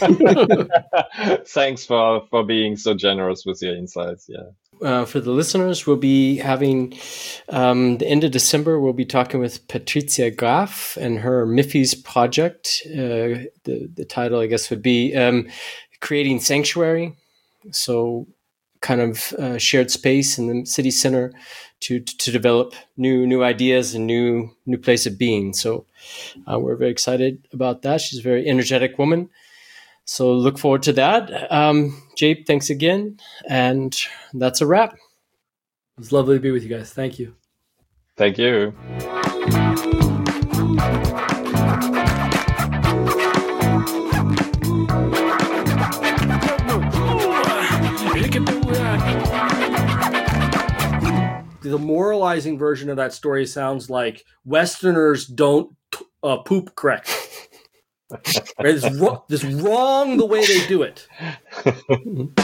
Thanks for being so generous with your insights. Yeah. For the listeners, we'll be having the end of December. We'll be talking with Patricia Graf and her MIFI's project. The title, I guess, would be Creating Sanctuary. So kind of shared space in the city center to develop new ideas and new place of being. So we're very excited about that. She's a very energetic woman. So look forward to that. Jabe, thanks again. And that's a wrap. It was lovely to be with you guys. Thank you. Thank you. The moralizing version of that story sounds like Westerners don't poop correct. Right? It's wrong the way they do it.